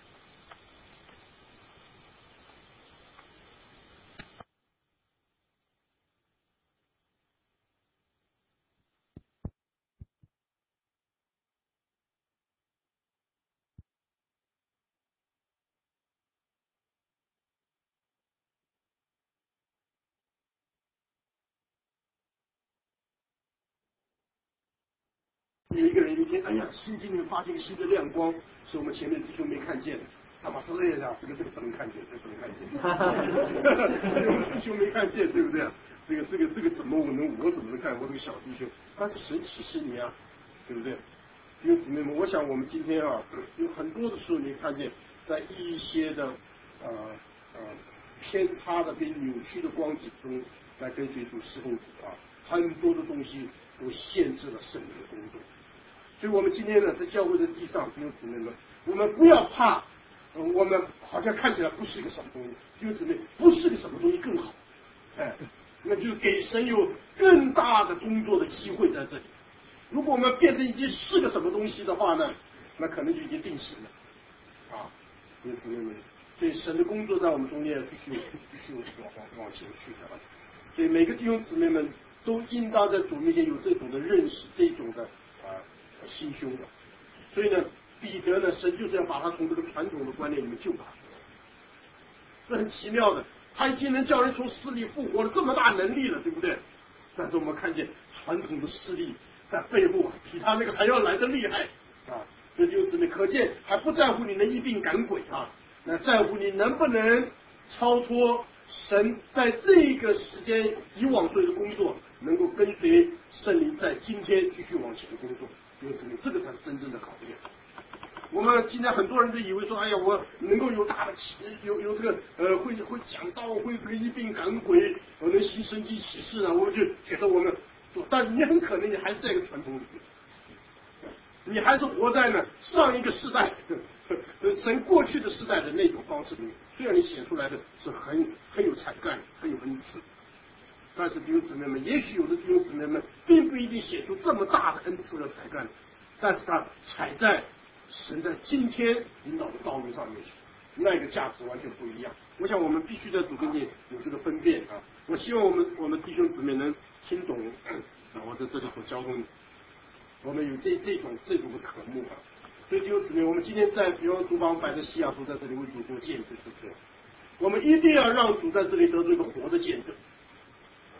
有一个人一天，哎呀，心经里面发现一个新的亮光，是我们前面弟兄没看见的。他马上哎呀，这个不能看见，这个不能看见，我们弟兄没看见，对不对？这个怎么我怎么能看？我这个小弟兄，但是神启示你啊，对不对？弟兄姊妹们，我想我们今天啊，有很多的时候你看见，在一些的偏差的、被扭曲的光景中来跟随主侍奉主啊，很多的东西都限制了圣灵的工作。所以我们今天呢，在教会的地上，弟兄姊妹们，我们不要怕，我们好像看起来不是个什么东西，弟兄姊妹，不是个什么东西更好，那就给神有更大的工作的机会在这里。如果我们变成已经是个什么东西的话呢，那可能就已经定型了，弟兄姊妹们，所以神的工作在我们中间必须往前去的。所以每个弟兄姊妹们都应当在主面前有这种的认识，这种的心胸的。所以呢，彼得呢，神就是要把他从这个传统的观念里面救拔出来。这很奇妙的，他已经能叫人从死里复活了，这么大能力了，对不对？但是我们看见传统的势力在背后比他那个还要来得厉害啊！这就是你可见还不在乎你能一并赶鬼啊，那在乎你能不能超脱神在这个时间以往做的工作，能够跟随圣灵在今天继续往前的工作，就是这个才是真正的考验。我们今天很多人都以为说，哎呀，我能够有大的有这个会讲道，会这个一并赶鬼，我能行神迹启示呢，我们就觉得我们做，但是你很可能你还是在一个传统里面，你还是活在呢上一个世代神过去的世代的那种方式里面。虽然你写出来的是很有才干，很有恩赐，但是弟兄姊妹们，也许有的弟兄姊妹们并不一定写出这么大的恩赐和才干，但是他踩在神在今天引导的道路上面去，那个价值完全不一样。我想我们必须在主跟前有这个分辨啊！我希望我们弟兄姊妹能听懂我在这里所教中，我们有这种的渴慕啊！所以弟兄姊妹，我们今天在比如主榜摆着西雅图在这里为主做见证，是不是？我们一定要让主在这里得到一个活的见证。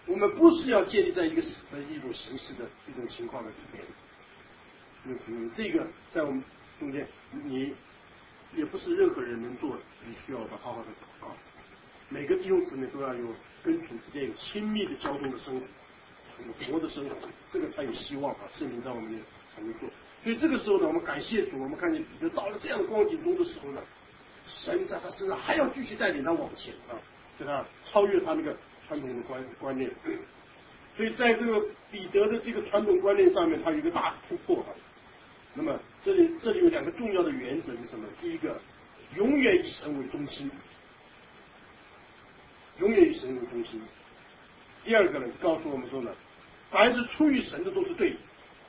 我们不是要建立在一个死的一种形式的一种情况的里面。这个在我们中间，你也不是任何人能做的，你需要好好的祷告。每个弟兄姊妹都要有跟主之间有亲密的交通的生活，有活的生活，这个才有希望啊！圣灵在我们才能做。所以这个时候呢，我们感谢主，我们看见彼得到了这样的光景中的时候呢，神在他身上还要继续带领他往前啊，给他超越他那个传统的观念。所以在这个彼得的这个传统观念上面，他有一个大的突破啊。那么这里有两个重要的原则是什么？第一个，永远以神为中心，永远以神为中心。第二个呢，告诉我们说呢，凡是出于神的都是对的。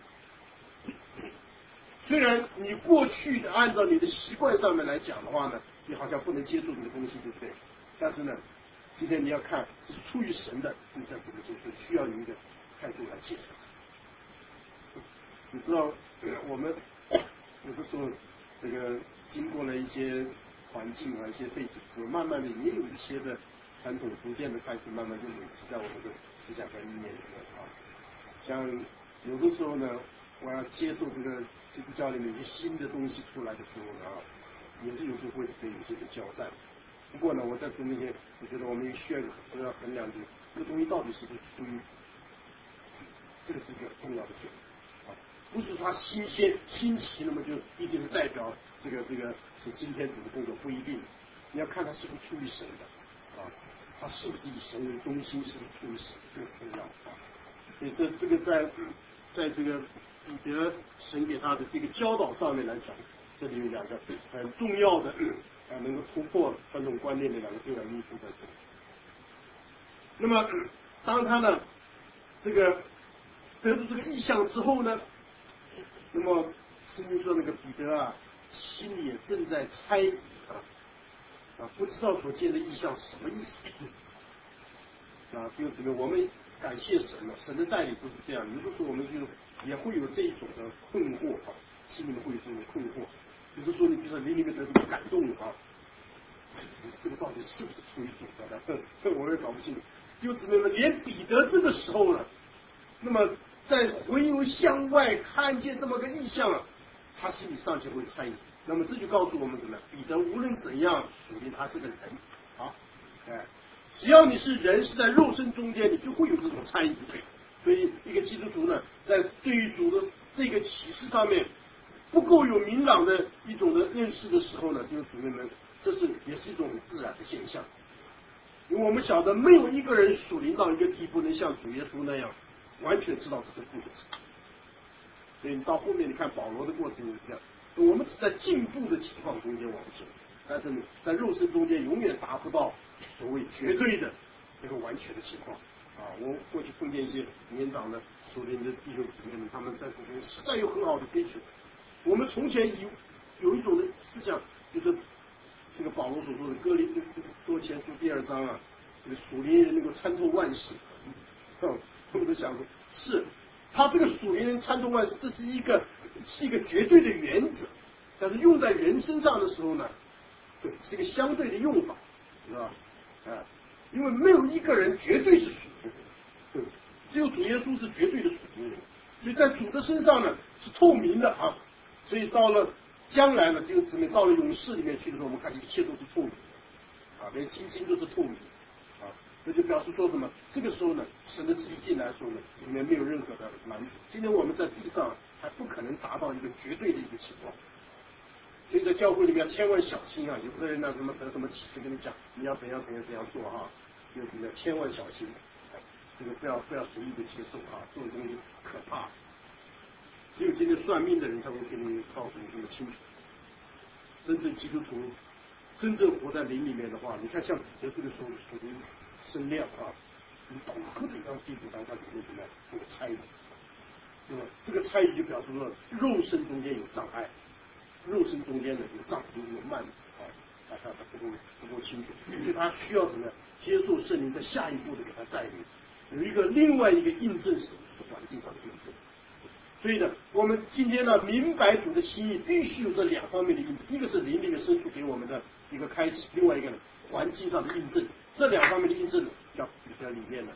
虽然你过去的按照你的习惯上面来讲的话呢，你好像不能接受这个东西，对不对？但是呢，今天你要看这是出于神的，你才不能接受，需要有一个态度来接受。你知道，我们有的时候这个经过了一些环境啊、一些背景之后，慢慢的也有一些的传统逐渐的开始慢慢就累积在我们的思想和意念里面啊。像有的时候呢，我要接受这个基督教里面一些新的东西出来的时候呢，也是有时候会跟有些的交战。不过呢，我在中间，我觉得我们也需要衡量这个东西到底是不是出于，这个是一个重要的点啊，不是它新鲜新奇，那么就一定是代表这个是今天主的工作，不一定。你要看它是不是出于神的啊，它是不是以神为中心，是不是出于神，这个重要啊。所以这个在这个彼得神给他的这个教导上面来讲，这里有两个很重要的能够突破传统观念的两个重要因素在这里。那么当他呢这个得出这个意象之后呢，那么圣经说那个彼得啊，心里也正在猜疑不知道所见的意象什么意思啊。弟兄姊妹，我们感谢神了，神的带领都是这样。有的时候我们就也会有这一种的困惑啊，心里面会有这种困惑。有的时候你比如说灵里面得这个感动啊，这个到底是不是出于主的？我也搞不清楚。弟兄姊妹们，连彼得这个时候了，那么在回游向外看见这么个意象，他心里尚且会猜疑。那么这就告诉我们什么？彼得无论怎样，属灵他是个人啊，只要你是人，是在肉身中间，你就会有这种猜疑。所以一个基督徒呢，在对于主的这个启示上面不够有明朗的一种的认识的时候呢，弟兄姊妹们，这也是一种很自然的现象。因为我们晓得没有一个人属灵到一个地步能像主耶稣那样完全知道这个故事。所以你到后面你看保罗的过程也是这样，我们只在进步的情况中间往前，但是在肉身中间永远达不到所谓绝对的那个完全的情况啊。我过去碰见一些年长的属灵的弟兄姊妹们，他们在这边实在有很好的追求。我们从前有一种的思想，就是这个保罗所说的哥林多前书第2章啊，这个属灵人能够参透万事。我们都想说，是他这个属灵人参透万事，这是一个绝对的原则，但是用在人身上的时候呢，对，是一个相对的用法，知道吧？因为没有一个人绝对是属灵人，对，只有主耶稣是绝对的属灵人，所以在主的身上呢是透明的啊。所以到了将来呢，就姊妹到了勇士里面去的时候，我们看一切都是透明的连亲亲都是透明的那就表示说什么？这个时候呢，神的旨意进来的时候呢，里面没有任何的拦阻。今天我们在地上还不可能达到一个绝对的一个情况，所以在教会里面千万小心啊！有的人呢什么得什么启示跟你讲，你要怎样做啊？就是要千万小心，这个不要随意的接受啊，这种东西可怕。只有今天算命的人才会给你告诉你这么清楚。真正基督徒，真正活在灵里面的话，你看像彼得这个时候属灵声量你到何等样地步，大家里面怎么样有猜疑？那么这个猜疑就表示说肉身中间有障碍，肉身中间的有障碍有慢大家不够清楚，所以他需要怎么样接受圣灵在下一步的给他带领，有另外一个印证是环境上的印证。所以呢，我们今天呢明白主的心意，必须有这两方面的印证，一个是灵里面深处给我们的一个开启，另外一个呢环境上的印证。这两方面的印证要比较里面呢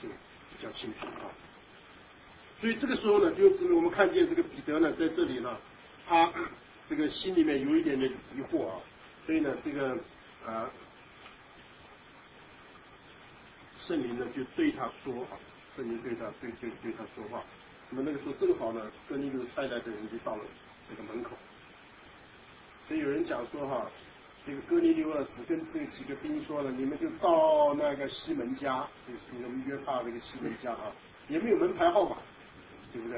就比较清楚啊。所以这个时候呢，就是我们看见这个彼得呢，在这里呢，他这个心里面有一点点疑惑啊，所以呢，这个圣灵呢就对他说啊，圣灵对他说话。那么那个时候正好呢，哥尼流差来的人就到了这个门口。所以有人讲说哈，这个哥尼流啊，只跟这几个兵说了，你们就到那个西门家，就是我们约帕那个西门家啊，也没有门牌号码，对不对？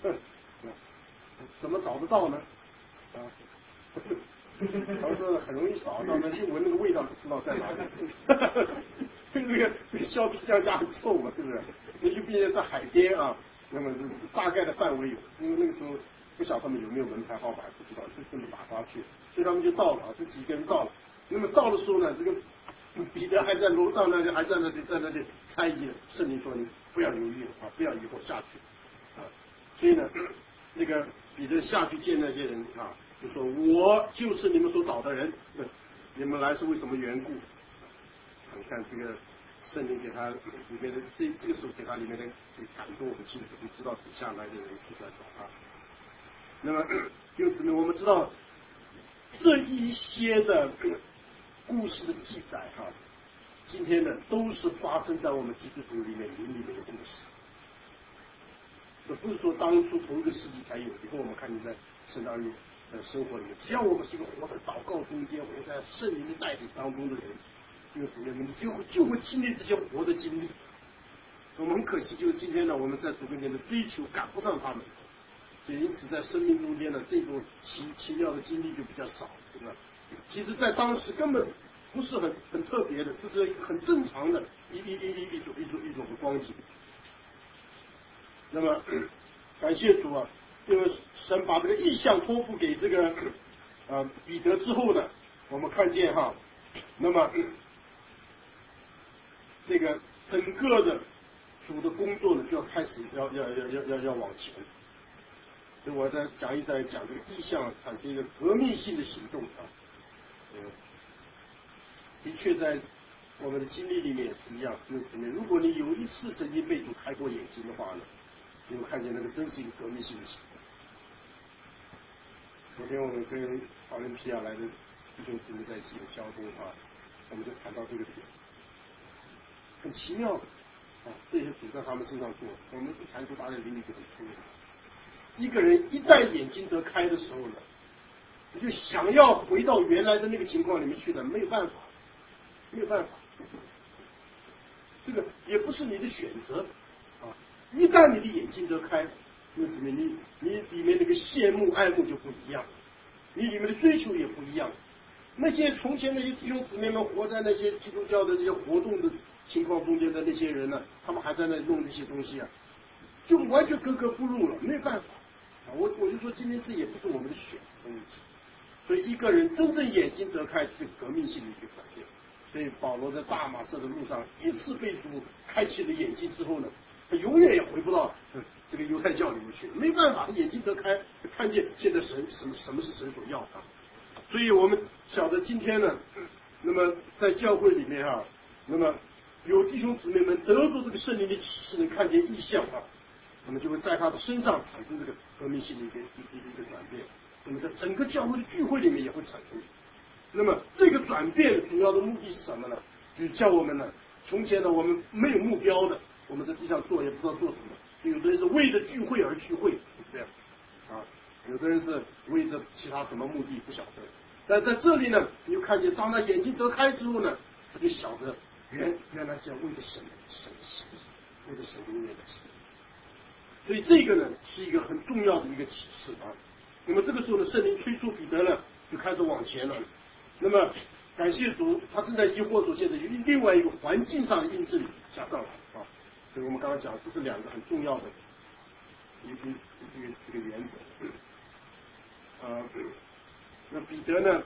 怎么找得到呢？啊，他们说很容易找到，那一闻那个味道就知道在哪里。这个削皮匠家很臭嘛，是不是？那就毕竟在海边啊，那么大概的范围有，因为那个时候不晓得他们有没有门牌号码，不知道，就这么打发去，所以他们就到了啊，这几个人到了。那么到的时候呢，这个彼得还在楼上那里，还在那里猜疑呢。圣灵说：“你不要犹豫啊，不要疑惑，下去啊。”所以呢，这个彼得下去见那些人啊，就说：“我就是你们所找的人，你们来是为什么缘故？”你看这个圣灵给他里面的这个时候给他里面的这个感动很清楚，就知道底下来的人是在找他。那么因此呢，我们知道这一些的故事的记载哈，今天呢都是发生在我们基督徒里面灵里面的故事。这不是说当初同一个世纪才有，以后我们看见在圣诞日的生活里面，只要我们是一个活在祷告中间，活在圣灵的带领当中的人，这个姊妹们，你就会经历这些活的经历。我们很可惜，就是今天呢，我们在主跟前的追求赶不上他们，也因此在生命中间呢，这种奇妙的经历就比较少，对吧？其实，在当时根本不是很特别的，这是很正常的一种光景。那么，感谢主啊，因为神把这个意象托付给这个彼得之后呢，我们看见哈，那么这个整个的主的工作呢，就要开始要往前。所以我在讲这个意象产生一个革命性的行动啊，的确在我们的经历里面也是一样，就是如果你有一次曾经被主开过眼睛的话呢，你会看见那个真是一个革命性的行动。昨天我们跟奥林匹亚来的弟兄姊妹在一起的交通啊，我们就谈到这个点，很奇妙的啊，这些主在他们身上做，我们一谈出大家灵里就很出来。一个人一旦眼睛得开的时候呢，你就想要回到原来的那个情况里面去了，没有办法，没有办法。这个也不是你的选择啊！一旦你的眼睛得开，那怎么你里面那个羡慕爱慕就不一样，你里面的追求也不一样。那些从前那些弟兄姊妹们活在那些基督教的这些活动的情况中间的那些人呢，他们还在那弄这些东西啊，就完全格格不入了，没有办法啊！我就说今天这也不是我们的选择问题，所以一个人真正眼睛得开，是革命性的一个转变。所以保罗在大马色的路上一次被主开启了眼睛之后呢，他永远也回不到这个犹太教里面去，没办法，眼睛得开，看见现在神什么是神所要的。所以我们晓得今天呢，那么在教会里面啊，那么有弟兄姊妹们得着这个圣灵的启示，能看见异象啊，那么就会在他的身上产生这个革命性的一个转变。那么在整个教会的聚会里面也会产生。那么这个转变主要的目的是什么呢？就是叫我们呢，从前呢我们没有目标的，我们在地上做也不知道做什么。有的人是为了聚会而聚会，这样啊，有的人是为着其他什么目的不晓得。但在这里呢，你就看见当他眼睛得开之后呢，他就晓得原来是要为了神为了神永远的神。所以这个呢是一个很重要的一个启示啊。那么这个时候呢，圣灵催促彼得呢，就开始往前了。那么感谢主，他正在疑惑中，现在有另外一个环境上的印证加上来啊。所以我们刚刚讲，这是两个很重要的这个原则。那彼得呢，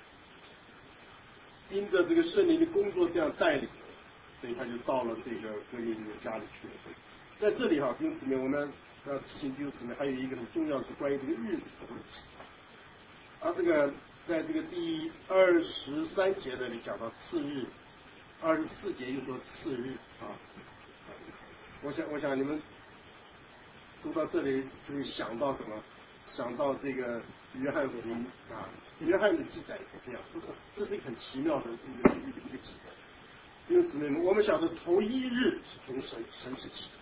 因着这个圣灵的工作这样带领，所以他就到了这个哥尼流家里去了。在这里哈，弟兄姊妹，我们要提醒弟兄姊妹，还有一个很重要的是关于这个日子的问题。这个在这个第23节那里讲到次日，24节又说次日啊。 我想你们读到这里就会想到什么？想到这个约翰福音啊，约翰的记载是这样，这是一个很奇妙的一个记载。弟兄姊妹们，我们晓得头一日是从神是起的，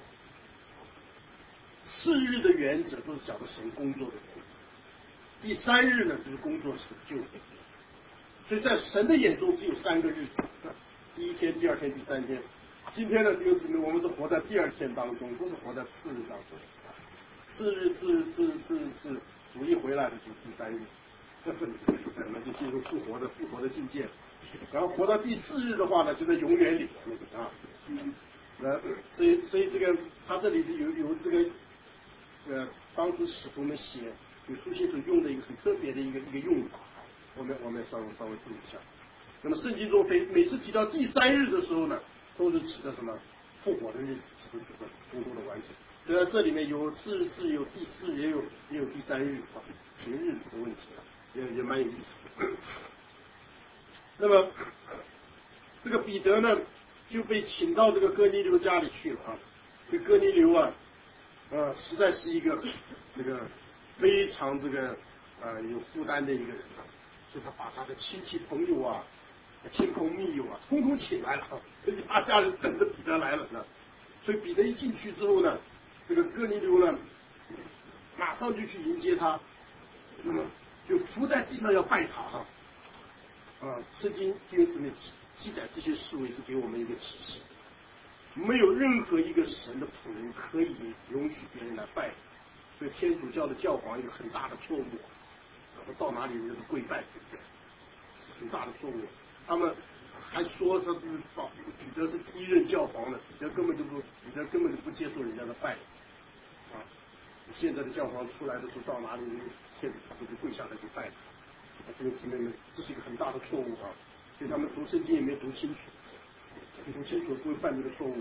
次日的原则都是讲的神工作的原则，第三日呢就是工作成就。所以在神的眼中只有3个日子，第一天、第二天、第三天。今天呢，弟兄姊妹，我们是活在第2天当中，不是活在次日当中。次日，主一回来的就是第3日，我们就进入复活的境界。然后活到第4日的话呢，就在永远里啊。所以这个他这里有这个当时使徒们写给书信所用的一个很特别的一个用法，我们稍微注意一下。那么圣经中每次提到第3日的时候呢，都是指的什么复活的日子，指的这个工作的完成。所以在这里面有次日，有第4日，也有第3日啊，这个日子的问题啊，也蛮有意思的。那么这个彼得呢就被请到这个哥尼流家里去了啊。这哥尼流啊，实在是一个这个非常这个有负担的一个人啊，所以他把他的亲戚朋友啊、亲朋密友啊，通通请来了，一大家人等着彼得来了呢。所以彼得一进去之后呢，这个哥尼流呢，马上就去迎接他，那么就伏在地上要拜他哈。圣经弟兄姊妹记载这些事为是给我们一个启示，没有任何一个神的仆人可以容许别人来拜，所以天主教的教皇一个很大的错误，到哪里人都跪拜，对不对？很大的错误。他们还说他是彼得是第1任教皇的，彼得根本就不接受人家的拜啊。现在的教皇出来的时候，到哪里天主就跪下来就拜。弟兄姊妹们，这是一个很大的错误啊！所以他们读圣经也没读清楚，读清楚不会犯这个错误。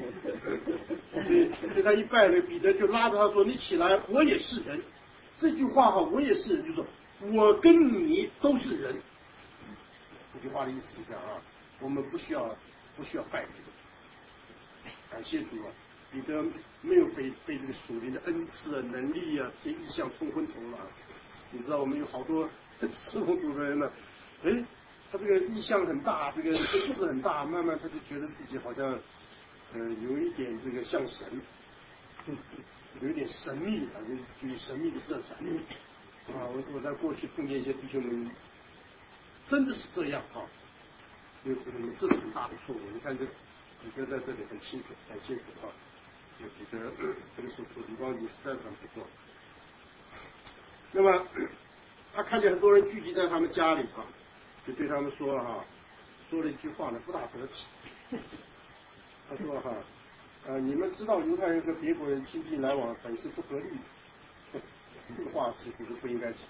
所以他一拜了，彼得就拉着他说：“你起来，我也是人。”这句话哈，我也是人，就是说我跟你都是人。这句话的意思是这样啊，我们不需要拜别人。感谢主啊！彼得没有被这个属灵的恩赐啊、能力啊这些异象冲昏头了啊！你知道我们有好多侍奉主的人呢，他这个意向很大，这个恩赐很大，慢慢他就觉得自己好像有一点这个像神，有一点神秘啊，有神秘的色彩啊。我在过去碰见一些弟兄们，真的是这样啊，这是很大的错误。你看这彼得在这里很清楚，很清楚啊，彼得这个属灵光景实在是很不错。那么他看见很多人聚集在他们家里啊，就对他们说说了一句话呢，不大得体。他说你们知道犹太人和别国人亲近来往本是不合理的，这个话其实是不应该讲。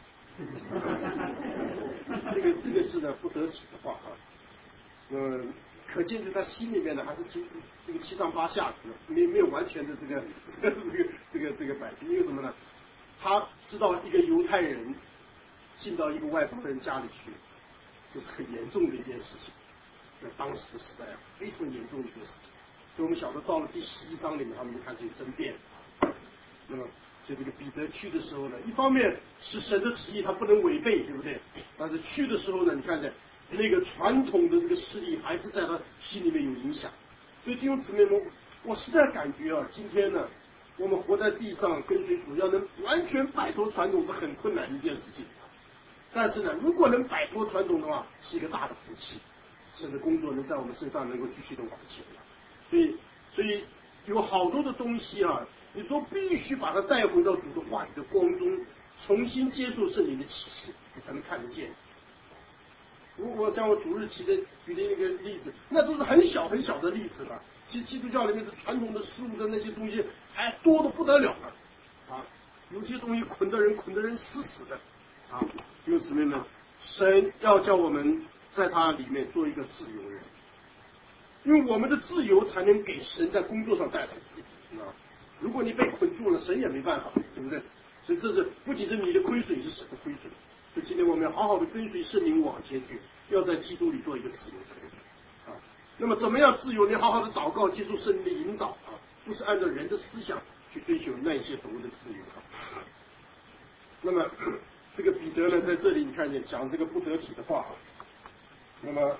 这个是呢不得体的话啊。可见就他心里面呢还是这个七上八下的，没有完全的这个摆平。因为什么呢？他知道一个犹太人进到一个外邦人家里去，这是很严重的一件事情，在当时的时代非常严重的一件事情。所以我们晓得到了第11章里面，他们就开始有争辩。那么，所以这个彼得去的时候呢，一方面是神的旨意，他不能违背，对不对？但是去的时候呢，你看见那个传统的这个势力还是在他心里面有影响。所以弟兄姊妹们，我实在感觉今天呢，我们活在地上跟随主，要能完全摆脱传统是很困难的一件事情。但是呢，如果能摆脱传统的话，是一个大的福气，神的工作能在我们身上能够继续的往前。所以有好多的东西你都必须把它带回到主的话语的光中，重新接受圣灵的启示，你才能看得见。如果像我主日举的那个例子，那都是很小很小的例子了。其实基督教里面的传统的事物的那些东西，还多得不得了了有些东西捆得人死死的弟兄姊妹们，神要叫我们在他里面做一个自由人，因为我们的自由才能给神在工作上带来自由如果你被捆住了，神也没办法，对不对？所以这是不仅是你的亏损，也是神的亏损。所以今天我们要好好的跟随圣灵往前去，要在基督里做一个自由的人那么怎么样自由？你好好的祷告，接受圣灵的引导不是按照人的思想去追求那些所谓的自由。那么这个彼得呢，在这里你看见讲这个不得体的话。那么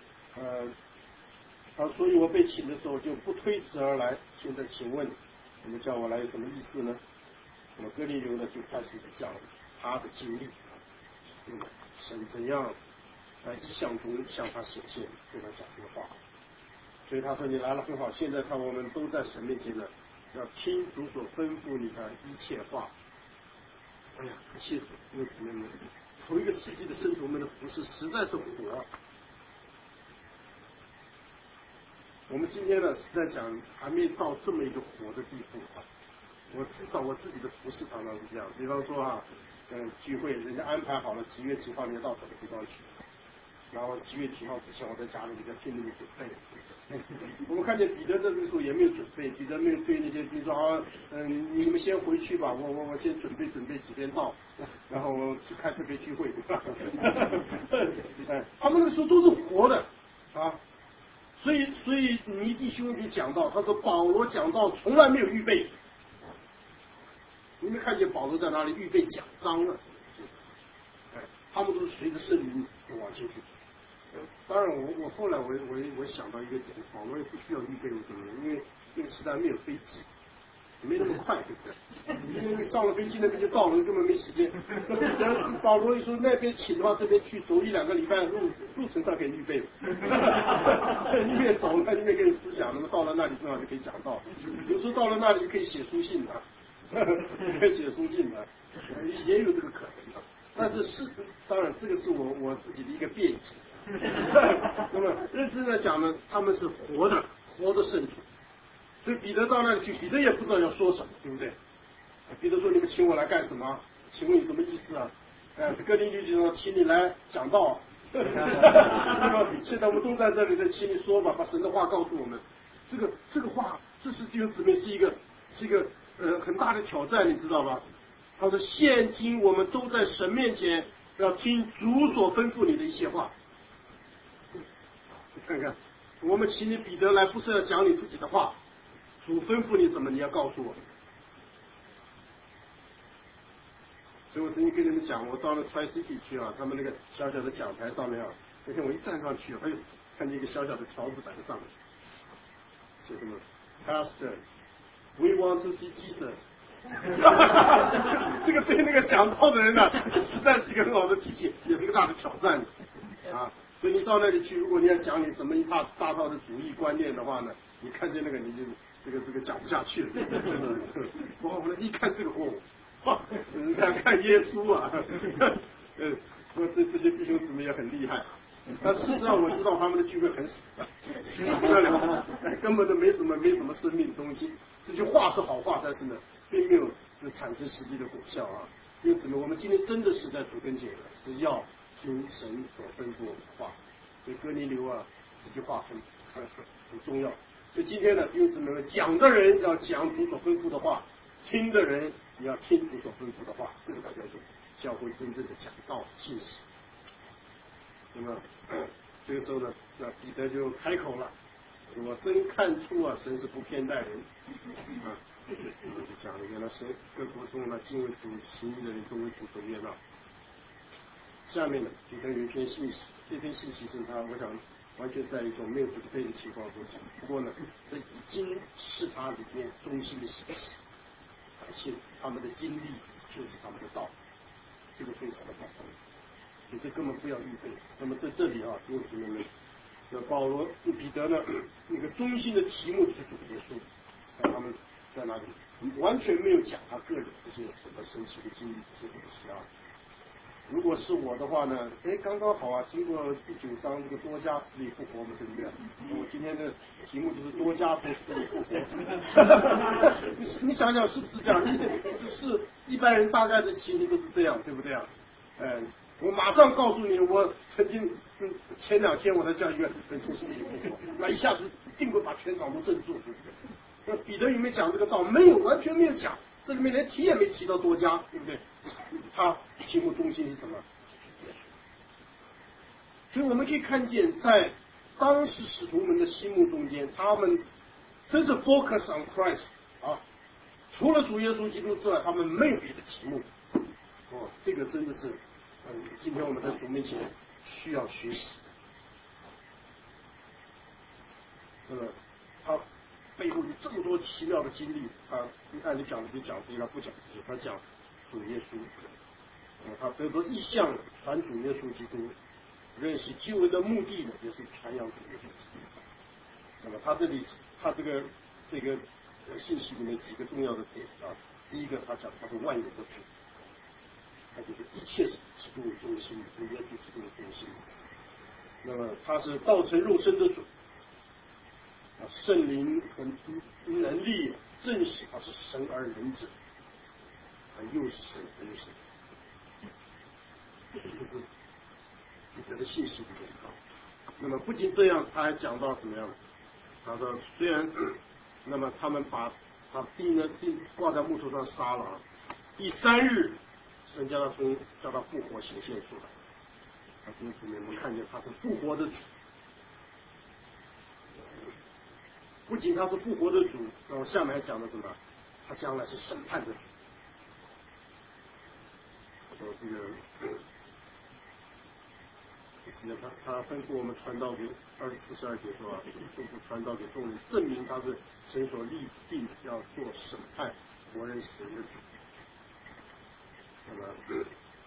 所以我被请的时候就不推辞而来。现在请问你们叫我来有什么意思呢？那么哥尼流呢就开始讲他的经历，神怎样在异象中向他显现，对他讲这个话。所以他说你来了很好，现在看我们都在神面前呢，要听主所吩咐你的一切话。哎呀，感谢主，因为姊妹们，头一个世纪的圣徒们的服事实在是活。我们今天呢是在讲还没到这么一个活的地步啊。我至少我自己的服事常常是这样，比方说聚会人家安排好了几月几号你要到什么地方去，然后几月几号之前我在家里就拼命的准备。我们看见彼得这个时候也没有准备，彼得没有对那些，比如说你们先回去吧，我先准备几天到，然后我去开特别聚会。他们那个时候都是活的啊，所以尼弟兄就讲到，他说保罗讲道从来没有预备。你们看见保罗在哪里预备讲章了？他们都是随着圣灵往前去。当然我后来我想到一个点，保罗也不需要预备，为什么呢？因为那个时代没有飞机，没那么快，对不对？因为上了飞机那边就到了，根本没时间。保罗一说那边请的话，这边去走1-2个礼拜路程上可以预备，一边走一边可以思想，那么到了那里正好就可以讲道。有时候到了那里就可以写书信的，可以写书信的，也有这个可能的。但是当然这个是我自己的一个辩解。那么认真的讲呢，他们是活的圣徒。所以彼得到那里去，彼得也不知道要说什么，对不对？彼得说：“你们请我来干什么？请问有什么意思啊？”哥林流就说：“请你来讲道。”那么现在我们都在这里的，请你说吧，把神的话告诉我们。这个话，这是弟兄姊妹是一个很大的挑战，你知道吧？他说：“现今我们都在神面前，要听主所吩咐你的一些话。”你看看，我们请你彼得来，不是要讲你自己的话。主吩咐你什么，你要告诉我。所以我曾经跟你们讲，我到了 Tri-City 去啊，他们那个小小的讲台上面啊，那天我一站上去，哎呦，看见一个小小的条子板在上面，写什么 Pastor, we want to see Jesus 。这个对那个讲道的人呢，实在是一个很好的提醒，也是个大的挑战啊。所以你到那里去，如果你要讲你什么大套的主义观念的话呢，你看见那个你就这个讲不下去了。我一看这个人家看耶稣啊，说这些弟兄姊妹也很厉害。但事实上我知道他们的聚会很死不得了，根本都没什么生命的东西。这句话是好话，但是呢，并没有产生实际的果效啊。因此呢，我们今天真的是在主跟前是要听神所吩咐我们的话。所以哥尼流啊，这句话很重要。所以今天呢，弟兄姊妹们，讲的人要讲主所吩咐的话，听的人也要听主所吩咐的话，这个才叫做教会真正的讲道信息。那么这个时候呢，那彼得就开口了，我真看出啊，神是不偏待人啊。就讲了原来神各国中呢，敬畏主行义的人都为主所悦纳。下面呢，彼得有一篇信息，这篇信息是他我想完全在一种没有准备的情况中讲，不过呢，这已经是他里面中心的信息。感谢他们的经历就是他们的道，这个非常的宝贵。所以这根本不要预备。那么在这里啊，弟兄姊妹们，保罗彼得呢，那个中心的题目就是主耶稣，他们在那里完全没有讲他个人这些什么神奇的经历这些东西啊。如果是我的话呢，刚刚好啊，经过第9章这个多加死里复活嘛，对不对？我今天的题目就是多加从死里复活。你想想是不是这样？是一般人大概的情形都是这样，对不对啊？我马上告诉你，我曾经前2天我才叫一个人从死里复活，那一下子定会把全场都镇住，对不对？那彼得有没有讲这个道？没有，完全没有讲。这里面连提也没提到多加，对不对？他题目中心是什么？所以我们可以看见，在当时使徒们的心目中间，他们真是 focus on Christ 啊！除了主耶稣基督之外，他们没有别的题目。哦，这个真的是，今天我们在主面前需要学习。那么他背后有这么多奇妙的经历啊，按你讲的就讲这些，他不讲这些，他讲主耶稣。他得到意向传主耶稣基督，认识经文的目的呢，也是传扬主耶稣基督。那么他这里他这个信息里面几个重要的点啊，第一个他讲他是万有的主，他就是一切是基督为中心，主耶稣基督为中心。那么他是道成肉身的主，圣灵和能力证实他是神而人者，又是神又是人，这是彼得的信息里面。那么不仅这样，他还讲到怎么样？他说虽然那么他们把他挂在木头上杀了啊，第三日神叫他复活显现出来。弟兄姊妹，我们看见他是复活的主。不仅他是复活的主，然后下面还讲的什么？他将来是审判的主。说这个，实际上他吩咐我们传道给24、42节说啊，吩咐传道给众人，证明他是神所立定要做审判活人死人的主。那么，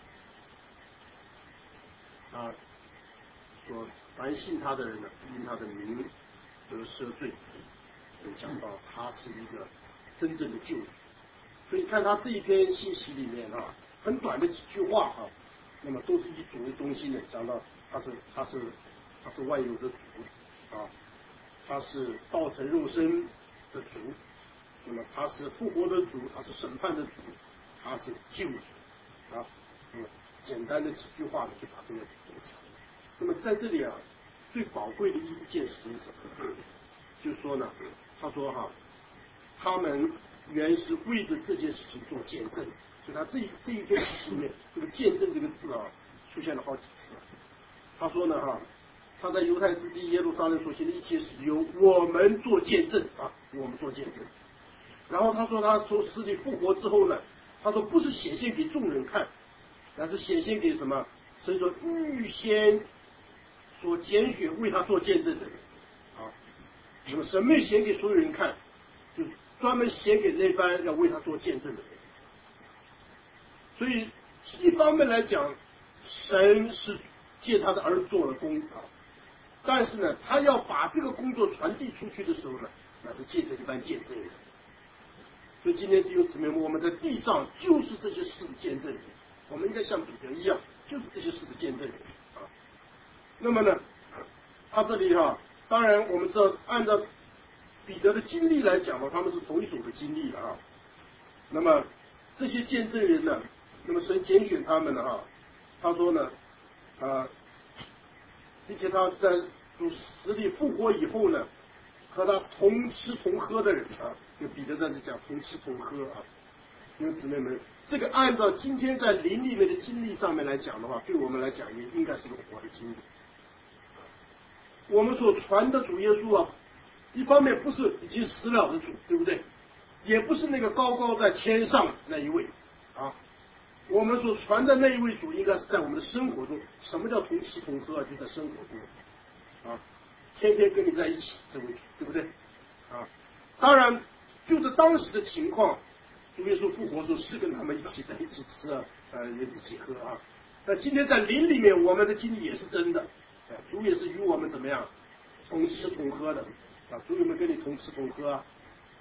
他说凡信他的人呢，因他的名得赦罪。讲到他是一个真正的救主，所以看他这一篇信息里面啊，很短的几句话啊，那么都是以主为中心的，讲到他是万有的主啊，他是道成肉身的主，那么他是复活的主，他是审判的主，他是救主啊。那么简单的几句话呢，就把这个讲。那么在这里啊，最宝贵的一件事情是什么？就是说呢，他说他们原是为着这件事情做见证，所以他这一篇信息里面，这个见证这个字啊，出现了好几次。他说呢他在犹太之地耶路撒冷所行的一切事，由我们做见证啊，我们做见证。然后他说他从死里复活之后呢，他说不是显现给众人看，但是显现给什么？神所预先所拣选为他做见证的人啊。那么神没显给所有人看，就专门显给那班要为他做见证的人。所以一方面来讲，神是借他的儿子做了工啊，但是呢，他要把这个工作传递出去的时候呢，那是借着一班见证人。所以今天弟兄姊妹，我们在地上就是这些事的见证人，我们应该像彼得一样，就是这些事的见证人啊。那么呢，他这里当然我们知道，按照彼得的经历来讲呢，他们是同一种的经历的啊。那么这些见证人呢，那么神拣选他们呢他说呢并且他在主死里复活以后呢，和他同吃同喝的人啊，就彼得在这讲同吃同喝啊。因为姊妹们，这个按照今天在灵里面的经历上面来讲的话，对我们来讲也应该是个活的经历。我们所传的主耶稣啊，一方面不是已经死了的主，对不对？也不是那个高高在天上那一位啊。我们所传的那一位主，应该是在我们的生活中。什么叫同吃同喝啊？就在生活中啊，天天跟你在一起，这位主，对不对啊？当然，就是当时的情况，主耶稣复活的时候是跟他们一起在一起吃啊，也一起喝啊。那今天在灵里面，我们的经历也是真的。主也是与我们怎么样同吃同喝的啊？主有没有跟你同吃同喝啊？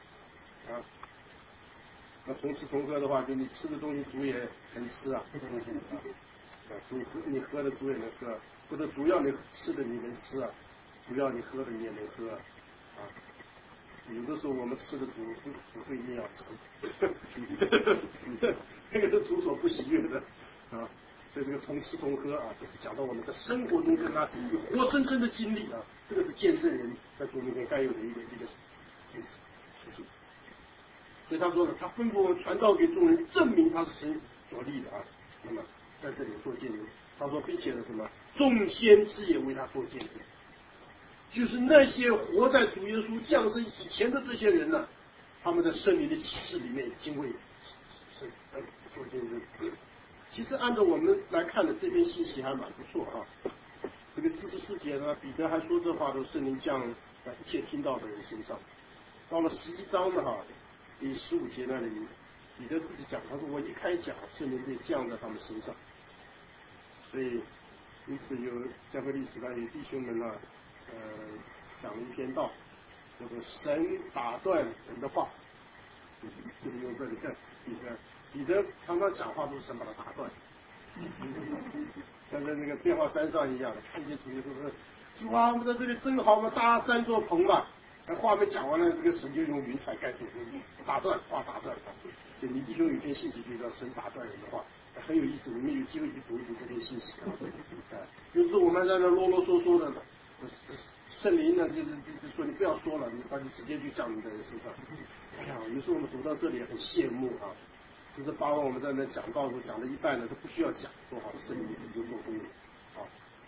那同吃同喝的话，就你吃的东西主也能吃啊，主你喝的主也能喝，或者主要你吃的你能吃啊，主要你喝的你也能喝啊。有的时候我们吃的主不一定要吃，那个是主所不喜悦的啊。所以这个同吃同喝啊，这是讲到我们在生活中跟他有活生生的经历啊，这个是见证人在主里面该有的一个属性。所以他说呢，他吩咐我们传道给众人，证明他是神所立的啊。那么在这里做见证，他说并且呢什么，众先知也为他做见证。 就是那些活在主耶稣降生以前的这些人呢，他们在圣灵的启示里面已经会做见证。其实按照我们来看的这篇信息还蛮不错啊。这个44节呢，彼得还说这话都圣灵降在一切听到的人身上。到了11章呢第15节那里，彼得自己讲，他说我一开讲，圣灵就降在他们身上。所以因此有加利利时代有弟兄们讲了一篇道，叫做神打断人的话。这里用这里看彼得常常讲话都是神把他打断，像在那个变化山上一样的，看见主耶稣说：“主啊，我们在这里真好嘛，搭3座棚嘛。”话没讲完了，这个神就用云彩盖住，打断话打断。就你弟兄有一篇信息就叫神打断人的话，很有意思，我们有机会去读一读这篇信息啊。就是我们在那啰啰嗦嗦的，圣灵呢就是说你不要说了，你把你直接就降临在人身上。哎呀，有时候我们读到这里很羡慕啊，只是把我们在那讲道的时候讲了一半了，都不需要讲，多好的圣灵自己就做工了啊。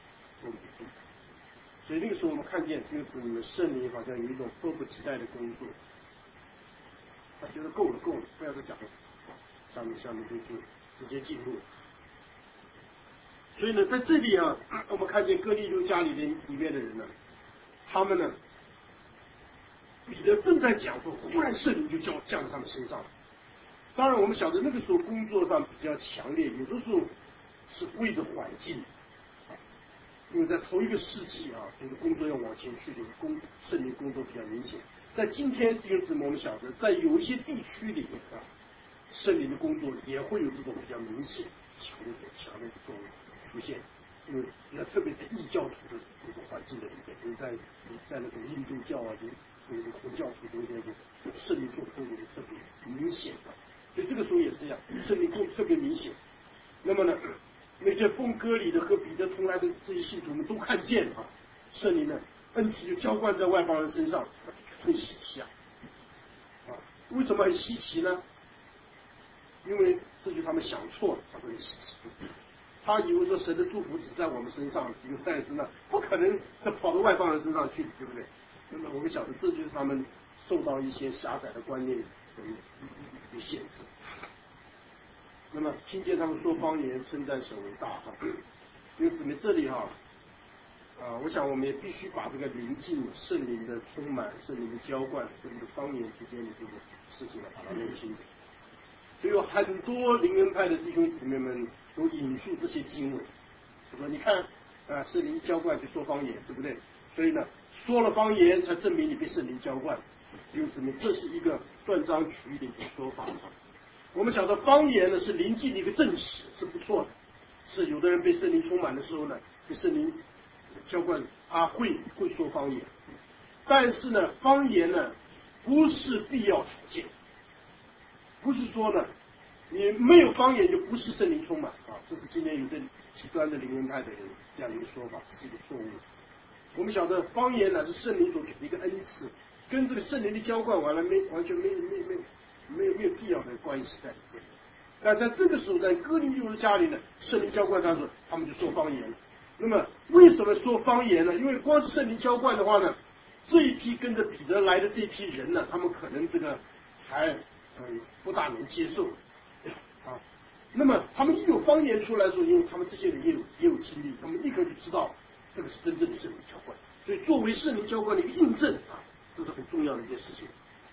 所以那个时候我们看见就是你们圣灵好像有一种迫不及待的工作，他觉得够了，不要再讲了，下面就直接进入。所以呢，在这里啊，我们看见哥尼流家里面的人呢，他们呢，彼得正在讲说，忽然圣灵就降在他们身上了。当然，我们晓得那个时候工作上比较强烈，有的时候是为着环境。因为在头一个世纪啊，这个工作要往前去，这个圣灵工作比较明显。在今天，弟兄姊妹，我们晓得，在有一些地区里面啊，圣灵的工作也会有这种比较明显、强烈的作用出现。因为特别是异教徒的这种环境的里面，因为在那种印度教啊，这个佛教徒中间，就圣灵做的工作是特别明显的。所以这个时候也是一样，圣灵工作特别明显。那么呢？那些奉割礼的和彼得同来的这些信徒们都看见啊，圣灵的恩赐就浇灌在外邦人身上，很稀奇啊！为什么很稀奇呢？因为这就是他们想错了才会很稀奇。他以为说神的祝福只在我们身上，但是呢，不可能跑到外邦人身上去，对不对？那么我们晓得这就是他们受到一些狭窄的观念的限制。那么听见他们说方言，称赞神为大哈。因为姊妹这里我想我们也必须把这个临近圣灵的充满、圣灵的浇灌跟这个方言之间的这个事情把它弄清楚。所以有很多灵恩派的弟兄姊妹们都引述这些经文，就说你看圣灵浇灌就说方言，对不对？所以呢，说了方言才证明你被圣灵浇灌。弟兄姊妹，这是一个断章取义的一种说法。我们晓得方言呢是灵境的一个证实，是不错的。是有的人被圣灵充满的时候呢，被圣灵浇灌，他会说方言。但是呢，方言呢不是必要条件，不是说呢你没有方言就不是圣灵充满啊。这是今天有的极端的灵恩派的人这样一个说法，是一个错误的。我们晓得方言呢是圣灵所给的一个恩赐，跟这个圣灵的浇灌完全没有必要的关系在这里。但在这个时候，在哥尼流的家里呢，圣灵浇灌他说，他们就说方言。那么为什么说方言呢？因为光是圣灵浇灌的话呢，这一批跟着彼得来的这批人呢，他们可能这个还不大能接受啊。那么他们一有方言出来的时候，因为他们这些人也有经历，他们立刻就知道这个是真正的圣灵浇灌。所以作为圣灵浇灌的一个印证啊，这是很重要的一件事情。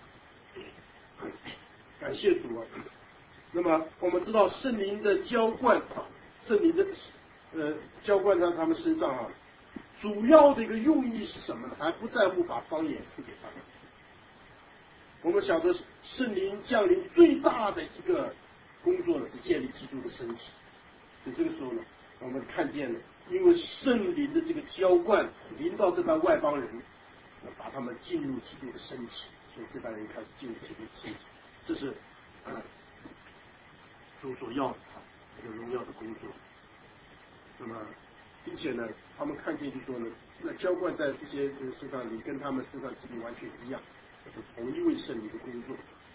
感谢主啊！那么我们知道圣灵的浇灌圣灵的浇灌在他们身上主要的一个用意是什么呢？还不在乎把方言赐给他们。我们晓得圣灵降临最大的一个工作呢，是建立基督的身体。所以这个时候呢，我们看见了，因为圣灵的这个浇灌临到这帮外邦人，把他们进入基督的身体，所以这帮人开始进入基督的身体，这是主所要的一个荣耀的工作。那么并且呢，他们看见就说呢，那浇灌在这些人身上，你跟他们身上基本完全一样，是同一位圣灵的工作。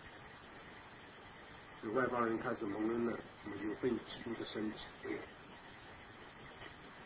有外邦人开始蒙恩了，有被基督的身体。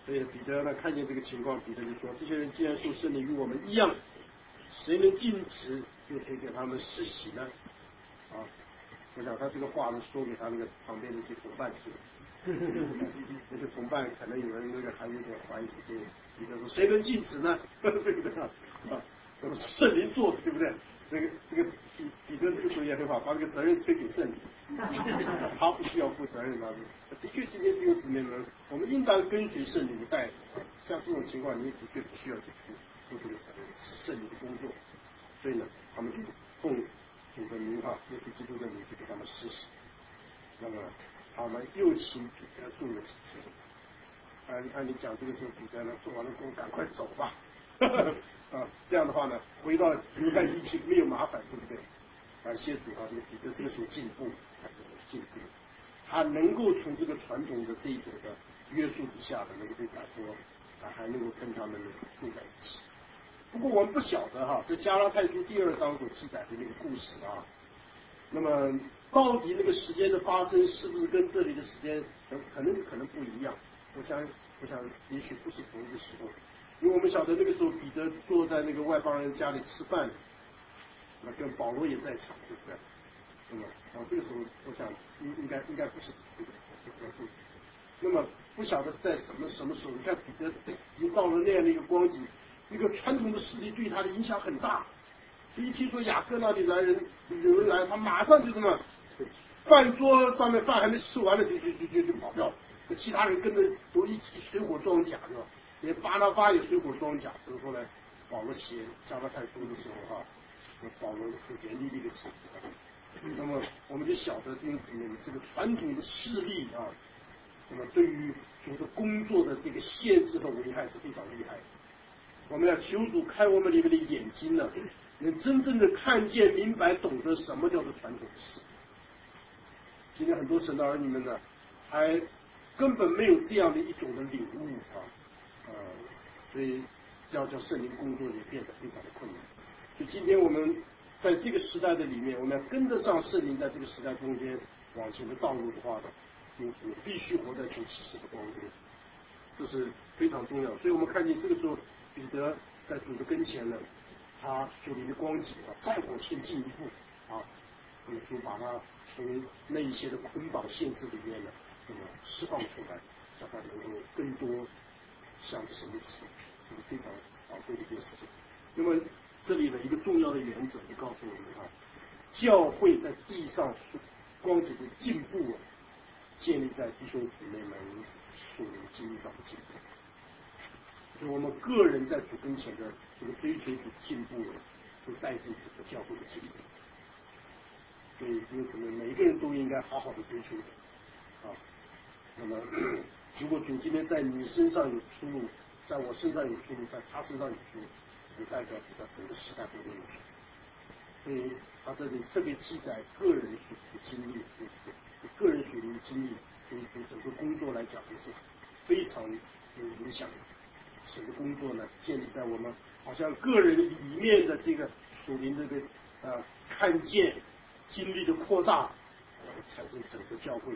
所以彼得呢看见这个情况，彼得就说：这些人既然受圣灵与我们一样，谁能禁止又可以给他们施洗呢？啊，我想他这个话呢说给他那个旁边的一些同伴听。那些同伴可能有人那个还有点怀疑，所以彼得说：谁能禁止呢？对不对啊？圣灵做的，对不对？这个彼得这个时候也很好，把这个责任推给圣灵，他不需要负责任。他说：的确，今天弟兄姊妹们，我们应当跟随圣灵的带领。像这种情况，你的确不需要去负这个责任，是圣灵的工作。所以呢，他们就奉主的名啊，耶稣基督的名去给他们施洗。那么他们又请彼得住了几天。按你讲，这个时候彼得呢做完了工，赶快走吧。这样的话呢，回到犹太地区没有麻烦，对不对？感谢主啊，这个彼得这个时候进步，他能够从这个传统的这一种的约束之下的能够被摆脱，还能够跟他们住在一起。不过我们不晓得哈，这加拉太书第2章所记载的那个故事啊，那么到底那个时间的发生是不是跟这里的时间可能不一样？我想也许不是同一个时候。因为我们晓得那个时候彼得坐在那个外邦人家里吃饭，那跟保罗也在场，对不对？那么这个时候我想应该不是这个故事。那么不晓得在什么时候，你看彼得已经到了那样的一个光景，一个传统的势力对他的影响很大。一听说雅各那里有人来，他马上就这么饭桌上面饭还没吃完了就跑掉了，其他人跟着都一起水火装甲，对吧？连巴拿巴也水火装甲。所以说呢，保罗写加拉太书的时候保罗很严厉的一个指责。那么我们就晓得因此呢，这个传统的势力啊，那么对于主的工作的这个限制和危害是非常厉害的。我们要求主开我们里面的眼睛呢，能真正的看见、明白、懂得什么叫做传统的事。今天很多神的儿女们呢，还根本没有这样的一种的领悟所以要叫圣灵工作也变得非常的困难。所以今天我们在这个时代的里面，我们要跟得上圣灵在这个时代中间往前的道路的话呢，因此必须活在主启示的光中，这是非常重要。所以我们看见这个时候彼得在主的跟前呢，他属灵的光景再往前进一步就把他从那一些的捆绑限制里面呢，那么释放出来，让他能够更多像神的旨意，这是非常宝贵的一件事情。那么这里的一个重要的原则就告诉我们教会在地上光景的进步建立在弟兄姊妹们属灵经历上的进步。就我们个人在主跟前的这个追求主进步会带进整个教会的进步。所以因此呢，每一个人都应该好好的追求那么如果主今天在你身上有出路，在我身上有出路，在他身上有出路，就代表在整个时代都有出路。所以他这里特别记载个人属灵的经历，个人属灵的经历对整个工作来讲也是非常有影响的。神的工作呢，建立在我们好像个人里面的这个属灵的看见、经历的扩大，产生整个教会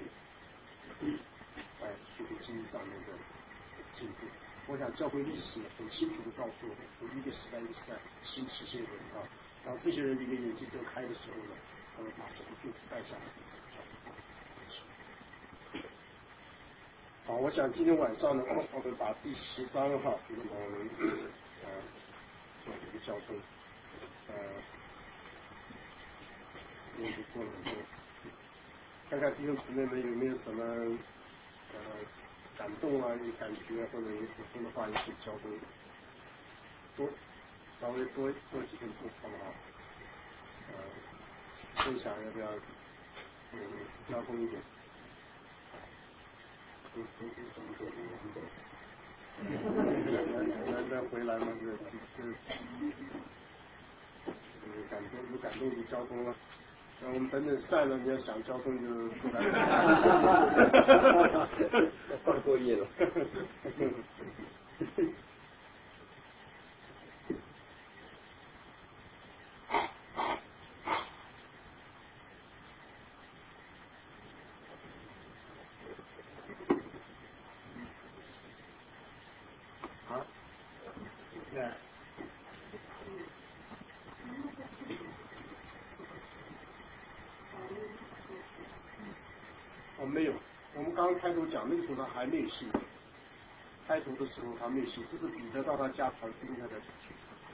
属灵经历上面的进步。我想教会历史很清楚的告诉我们，从一个时代一个时代兴起一些人然后这些人里面眼睛都开的时候呢，他们把神的祝福带下来。好，我想今天晚上呢，我们把第10章就是我们做一个交通，时间就过了很多，看看弟兄姊妹们有没有什么感动啊、有感觉或者有补充的话，也可以交通，稍微多几分钟，好不好？分享要不要交通一点？再回来嘛，有感动就交通了。那我们等等散了，你要想交通就出来。 放过夜了。 没有，我们刚刚开头讲那个时候他还没有信，开头的时候他没有信，这是彼得到他家传福音他才去。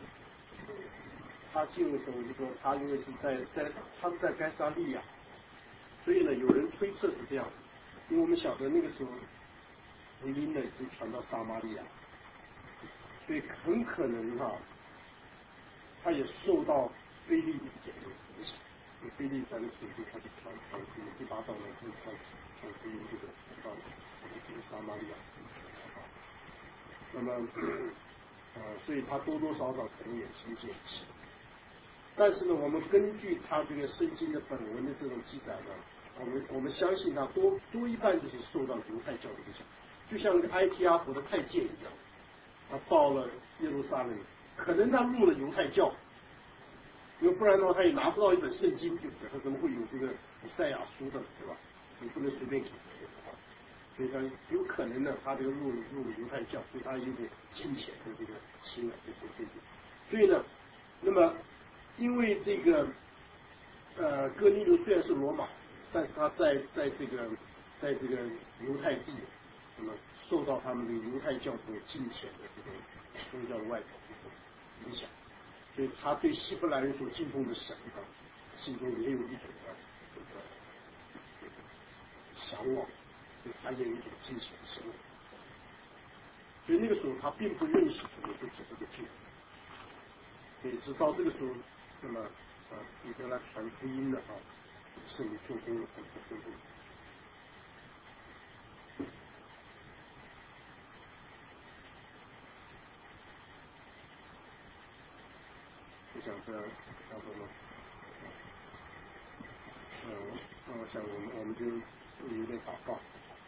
他进的时候就说他因为是他是在该撒利亚，所以呢有人推测是这样，因为我们晓得那个时候福音呢已经传到撒玛利亚，所以很可能他也受到腓利的影响。腓利在那时候他就传福音，第8道呢就传福音这个到这个撒玛利亚。那么所以他多多少少可能也听见一些。但是呢，我们根据他这个圣经的本文的这种记载呢，我们相信他多一半就是受到犹太教的影响，就像那个埃提阿伯的太监一样，他到了耶路撒冷，可能他入了犹太教。因为不然的话，他也拿不到一本圣经，对不对？他怎么会有这个以赛亚书的，对吧？你不能随便给所以他有可能呢，他这个入了犹太教，所以他有点亲切的这个心啊，所以呢，那么因为这个哥尼流虽然是罗马，但是他在这个犹太地，那么受到他们的犹太教徒金钱的这种宗教的外表影响。所以他对希伯来人所敬奉的神心中也有一种向往，所以他也有一种金钱的生活。所以那个时候他并不认识主耶稣是这个救，所以直到这个时候，那么彼得来传福音的圣灵做工了，做工。我想这差不多。我想我们就有点祷告。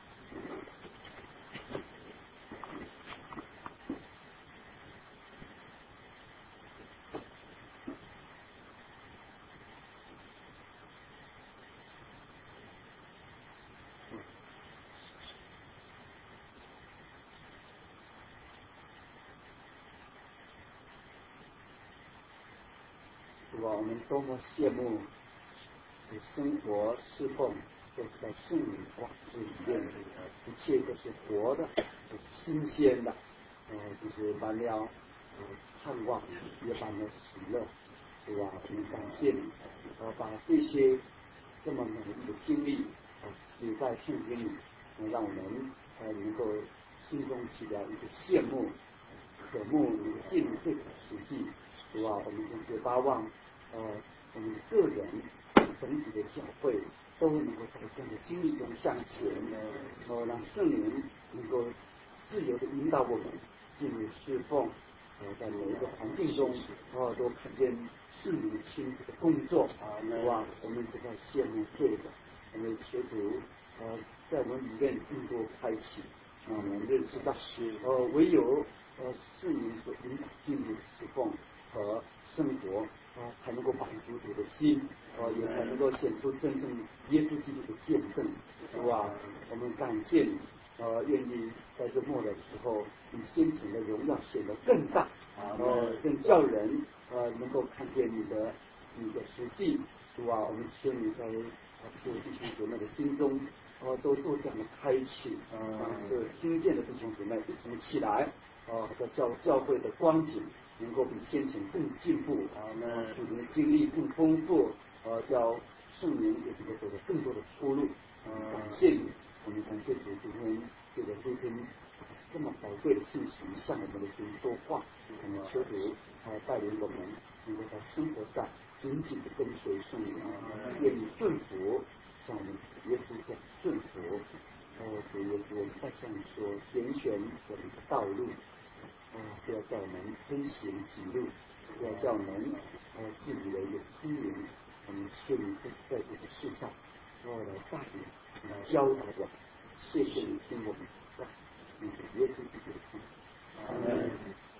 我们多么羡慕你生活侍奉都是在圣灵光之里面，一切都是活的，都是新鲜的，就是满了盼望，也满了喜乐，对吧？我们感谢你，把这些这么美丽的经历写在圣经里，让我们能够心中起了一个羡慕、渴慕你进入这个实际，对吧？我们就是巴望我们个人整体的教会都能够在这样的经历中向前，让圣灵能够自由的引导我们进入侍奉，在每一个环境中都看见圣灵亲自的工作，对吧？我们这个羡慕这个，我们求主在我们里面更多开启，让我们认识到唯有圣灵所引导进入侍奉和生活才能够满足主的心，也才能够显出真正耶稣基督的见证，是吧？我们感谢你，愿意在这末了的时候，你先前的荣耀显得更大，更叫人能够看见你的实际，是吧？我们求你在所有弟兄姊妹的心中，都做这样的开启，是听见的弟兄姊妹一同起来，和教会的光景能够比先前更进步，属灵的经历更丰富，叫圣灵也能够得到更多的出路。感谢你，我们感谢主今天这个今天这么宝贵的信息向我们的心说话，我们求主带领我们能够在生活上紧紧的跟随圣灵，愿意顺服，像我们耶稣这样顺服。主耶稣，我们再向你说，拣选我们的道路，不要叫我们偏行己路，不要叫我们自以为有聪明，我们求你在这个世上来带领，来教导我们。谢谢你听我们祷告，你的耶稣基督的名。阿门。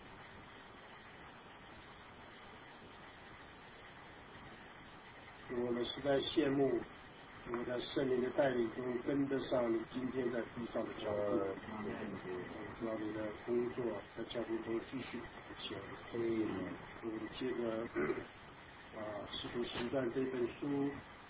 我们实在羡慕你在圣灵的带领中跟得上你今天在地上的脚步，我知道你的工作在教会中继续前进。我们接着使徒行传这本书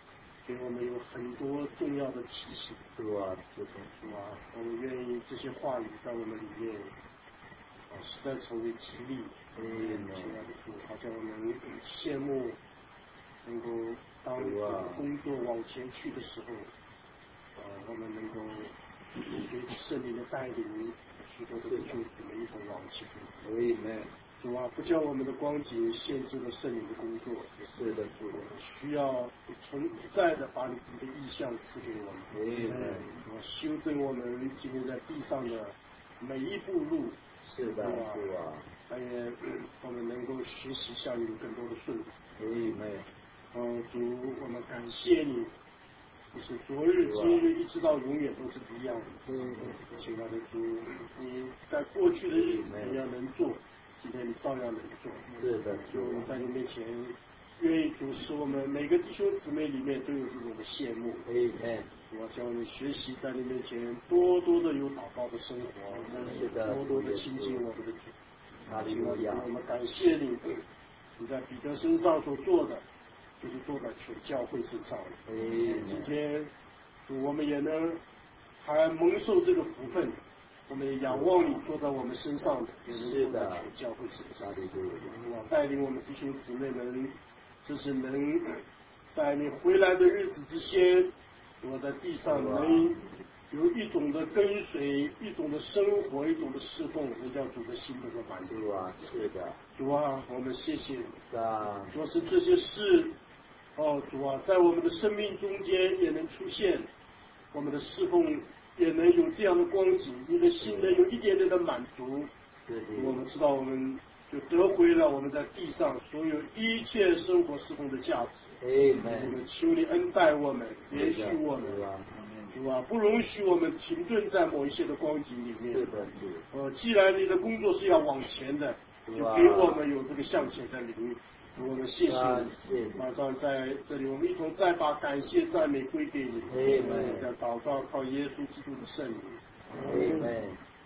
给我们有很多重要的提醒。 主啊，是的， 主啊，我们愿意这些话语在我们里面实在成为激励。亲爱的主，好像我们羡慕能够当工作往前去的时候，我们能够随着圣灵的带领，许多的弟兄姊妹一同往前。主啊，不叫我们的光景限制了圣灵的工作。 是的，主， 需要从一再的把你自己的意象赐给我们。修正我们今天在地上的每一步路。 是的，主啊， 但愿我们能够学习向你更多的顺服。主，我们感谢你，就是昨日、今日一直到永远都是一样的。亲爱的主，你在过去的日子怎样能做，今天你照样能做。 是的， 主，我们在你面前愿意主使我们每个弟兄姊妹里面都有这种的羡慕。我叫你学习在你面前多多的有祷告的生活，多多的亲近我们的主。亲爱的主，我们感谢你，你在彼得身上所做的，就是做在全教会身上。今天我们也能还蒙受这个福分，我们也仰望你坐在我们身上，也能坐在全教会身上。带领我们弟兄姊妹们，就是能在你回来的日子之前，我在地上能有一种的跟随，一种的生活，一种的侍奉，人家主的心得的满足。 是的， 主啊，我们谢谢你。 主是这些事，主啊，在我们的生命中间也能出现，我们的侍奉也能有这样的光景，你的心能有一点点的满足。我们知道我们就得回了我们在地上所有一切生活侍奉的价值。我们求你恩待我们，延续我们，主啊，不容许我们停顿在某一些的光景里面。既然你的工作是要往前的，就给我们有这个向前的领域。我们谢谢你。马上在这里，我们一同再把感谢赞美归给你。祷告靠耶稣基督的圣名。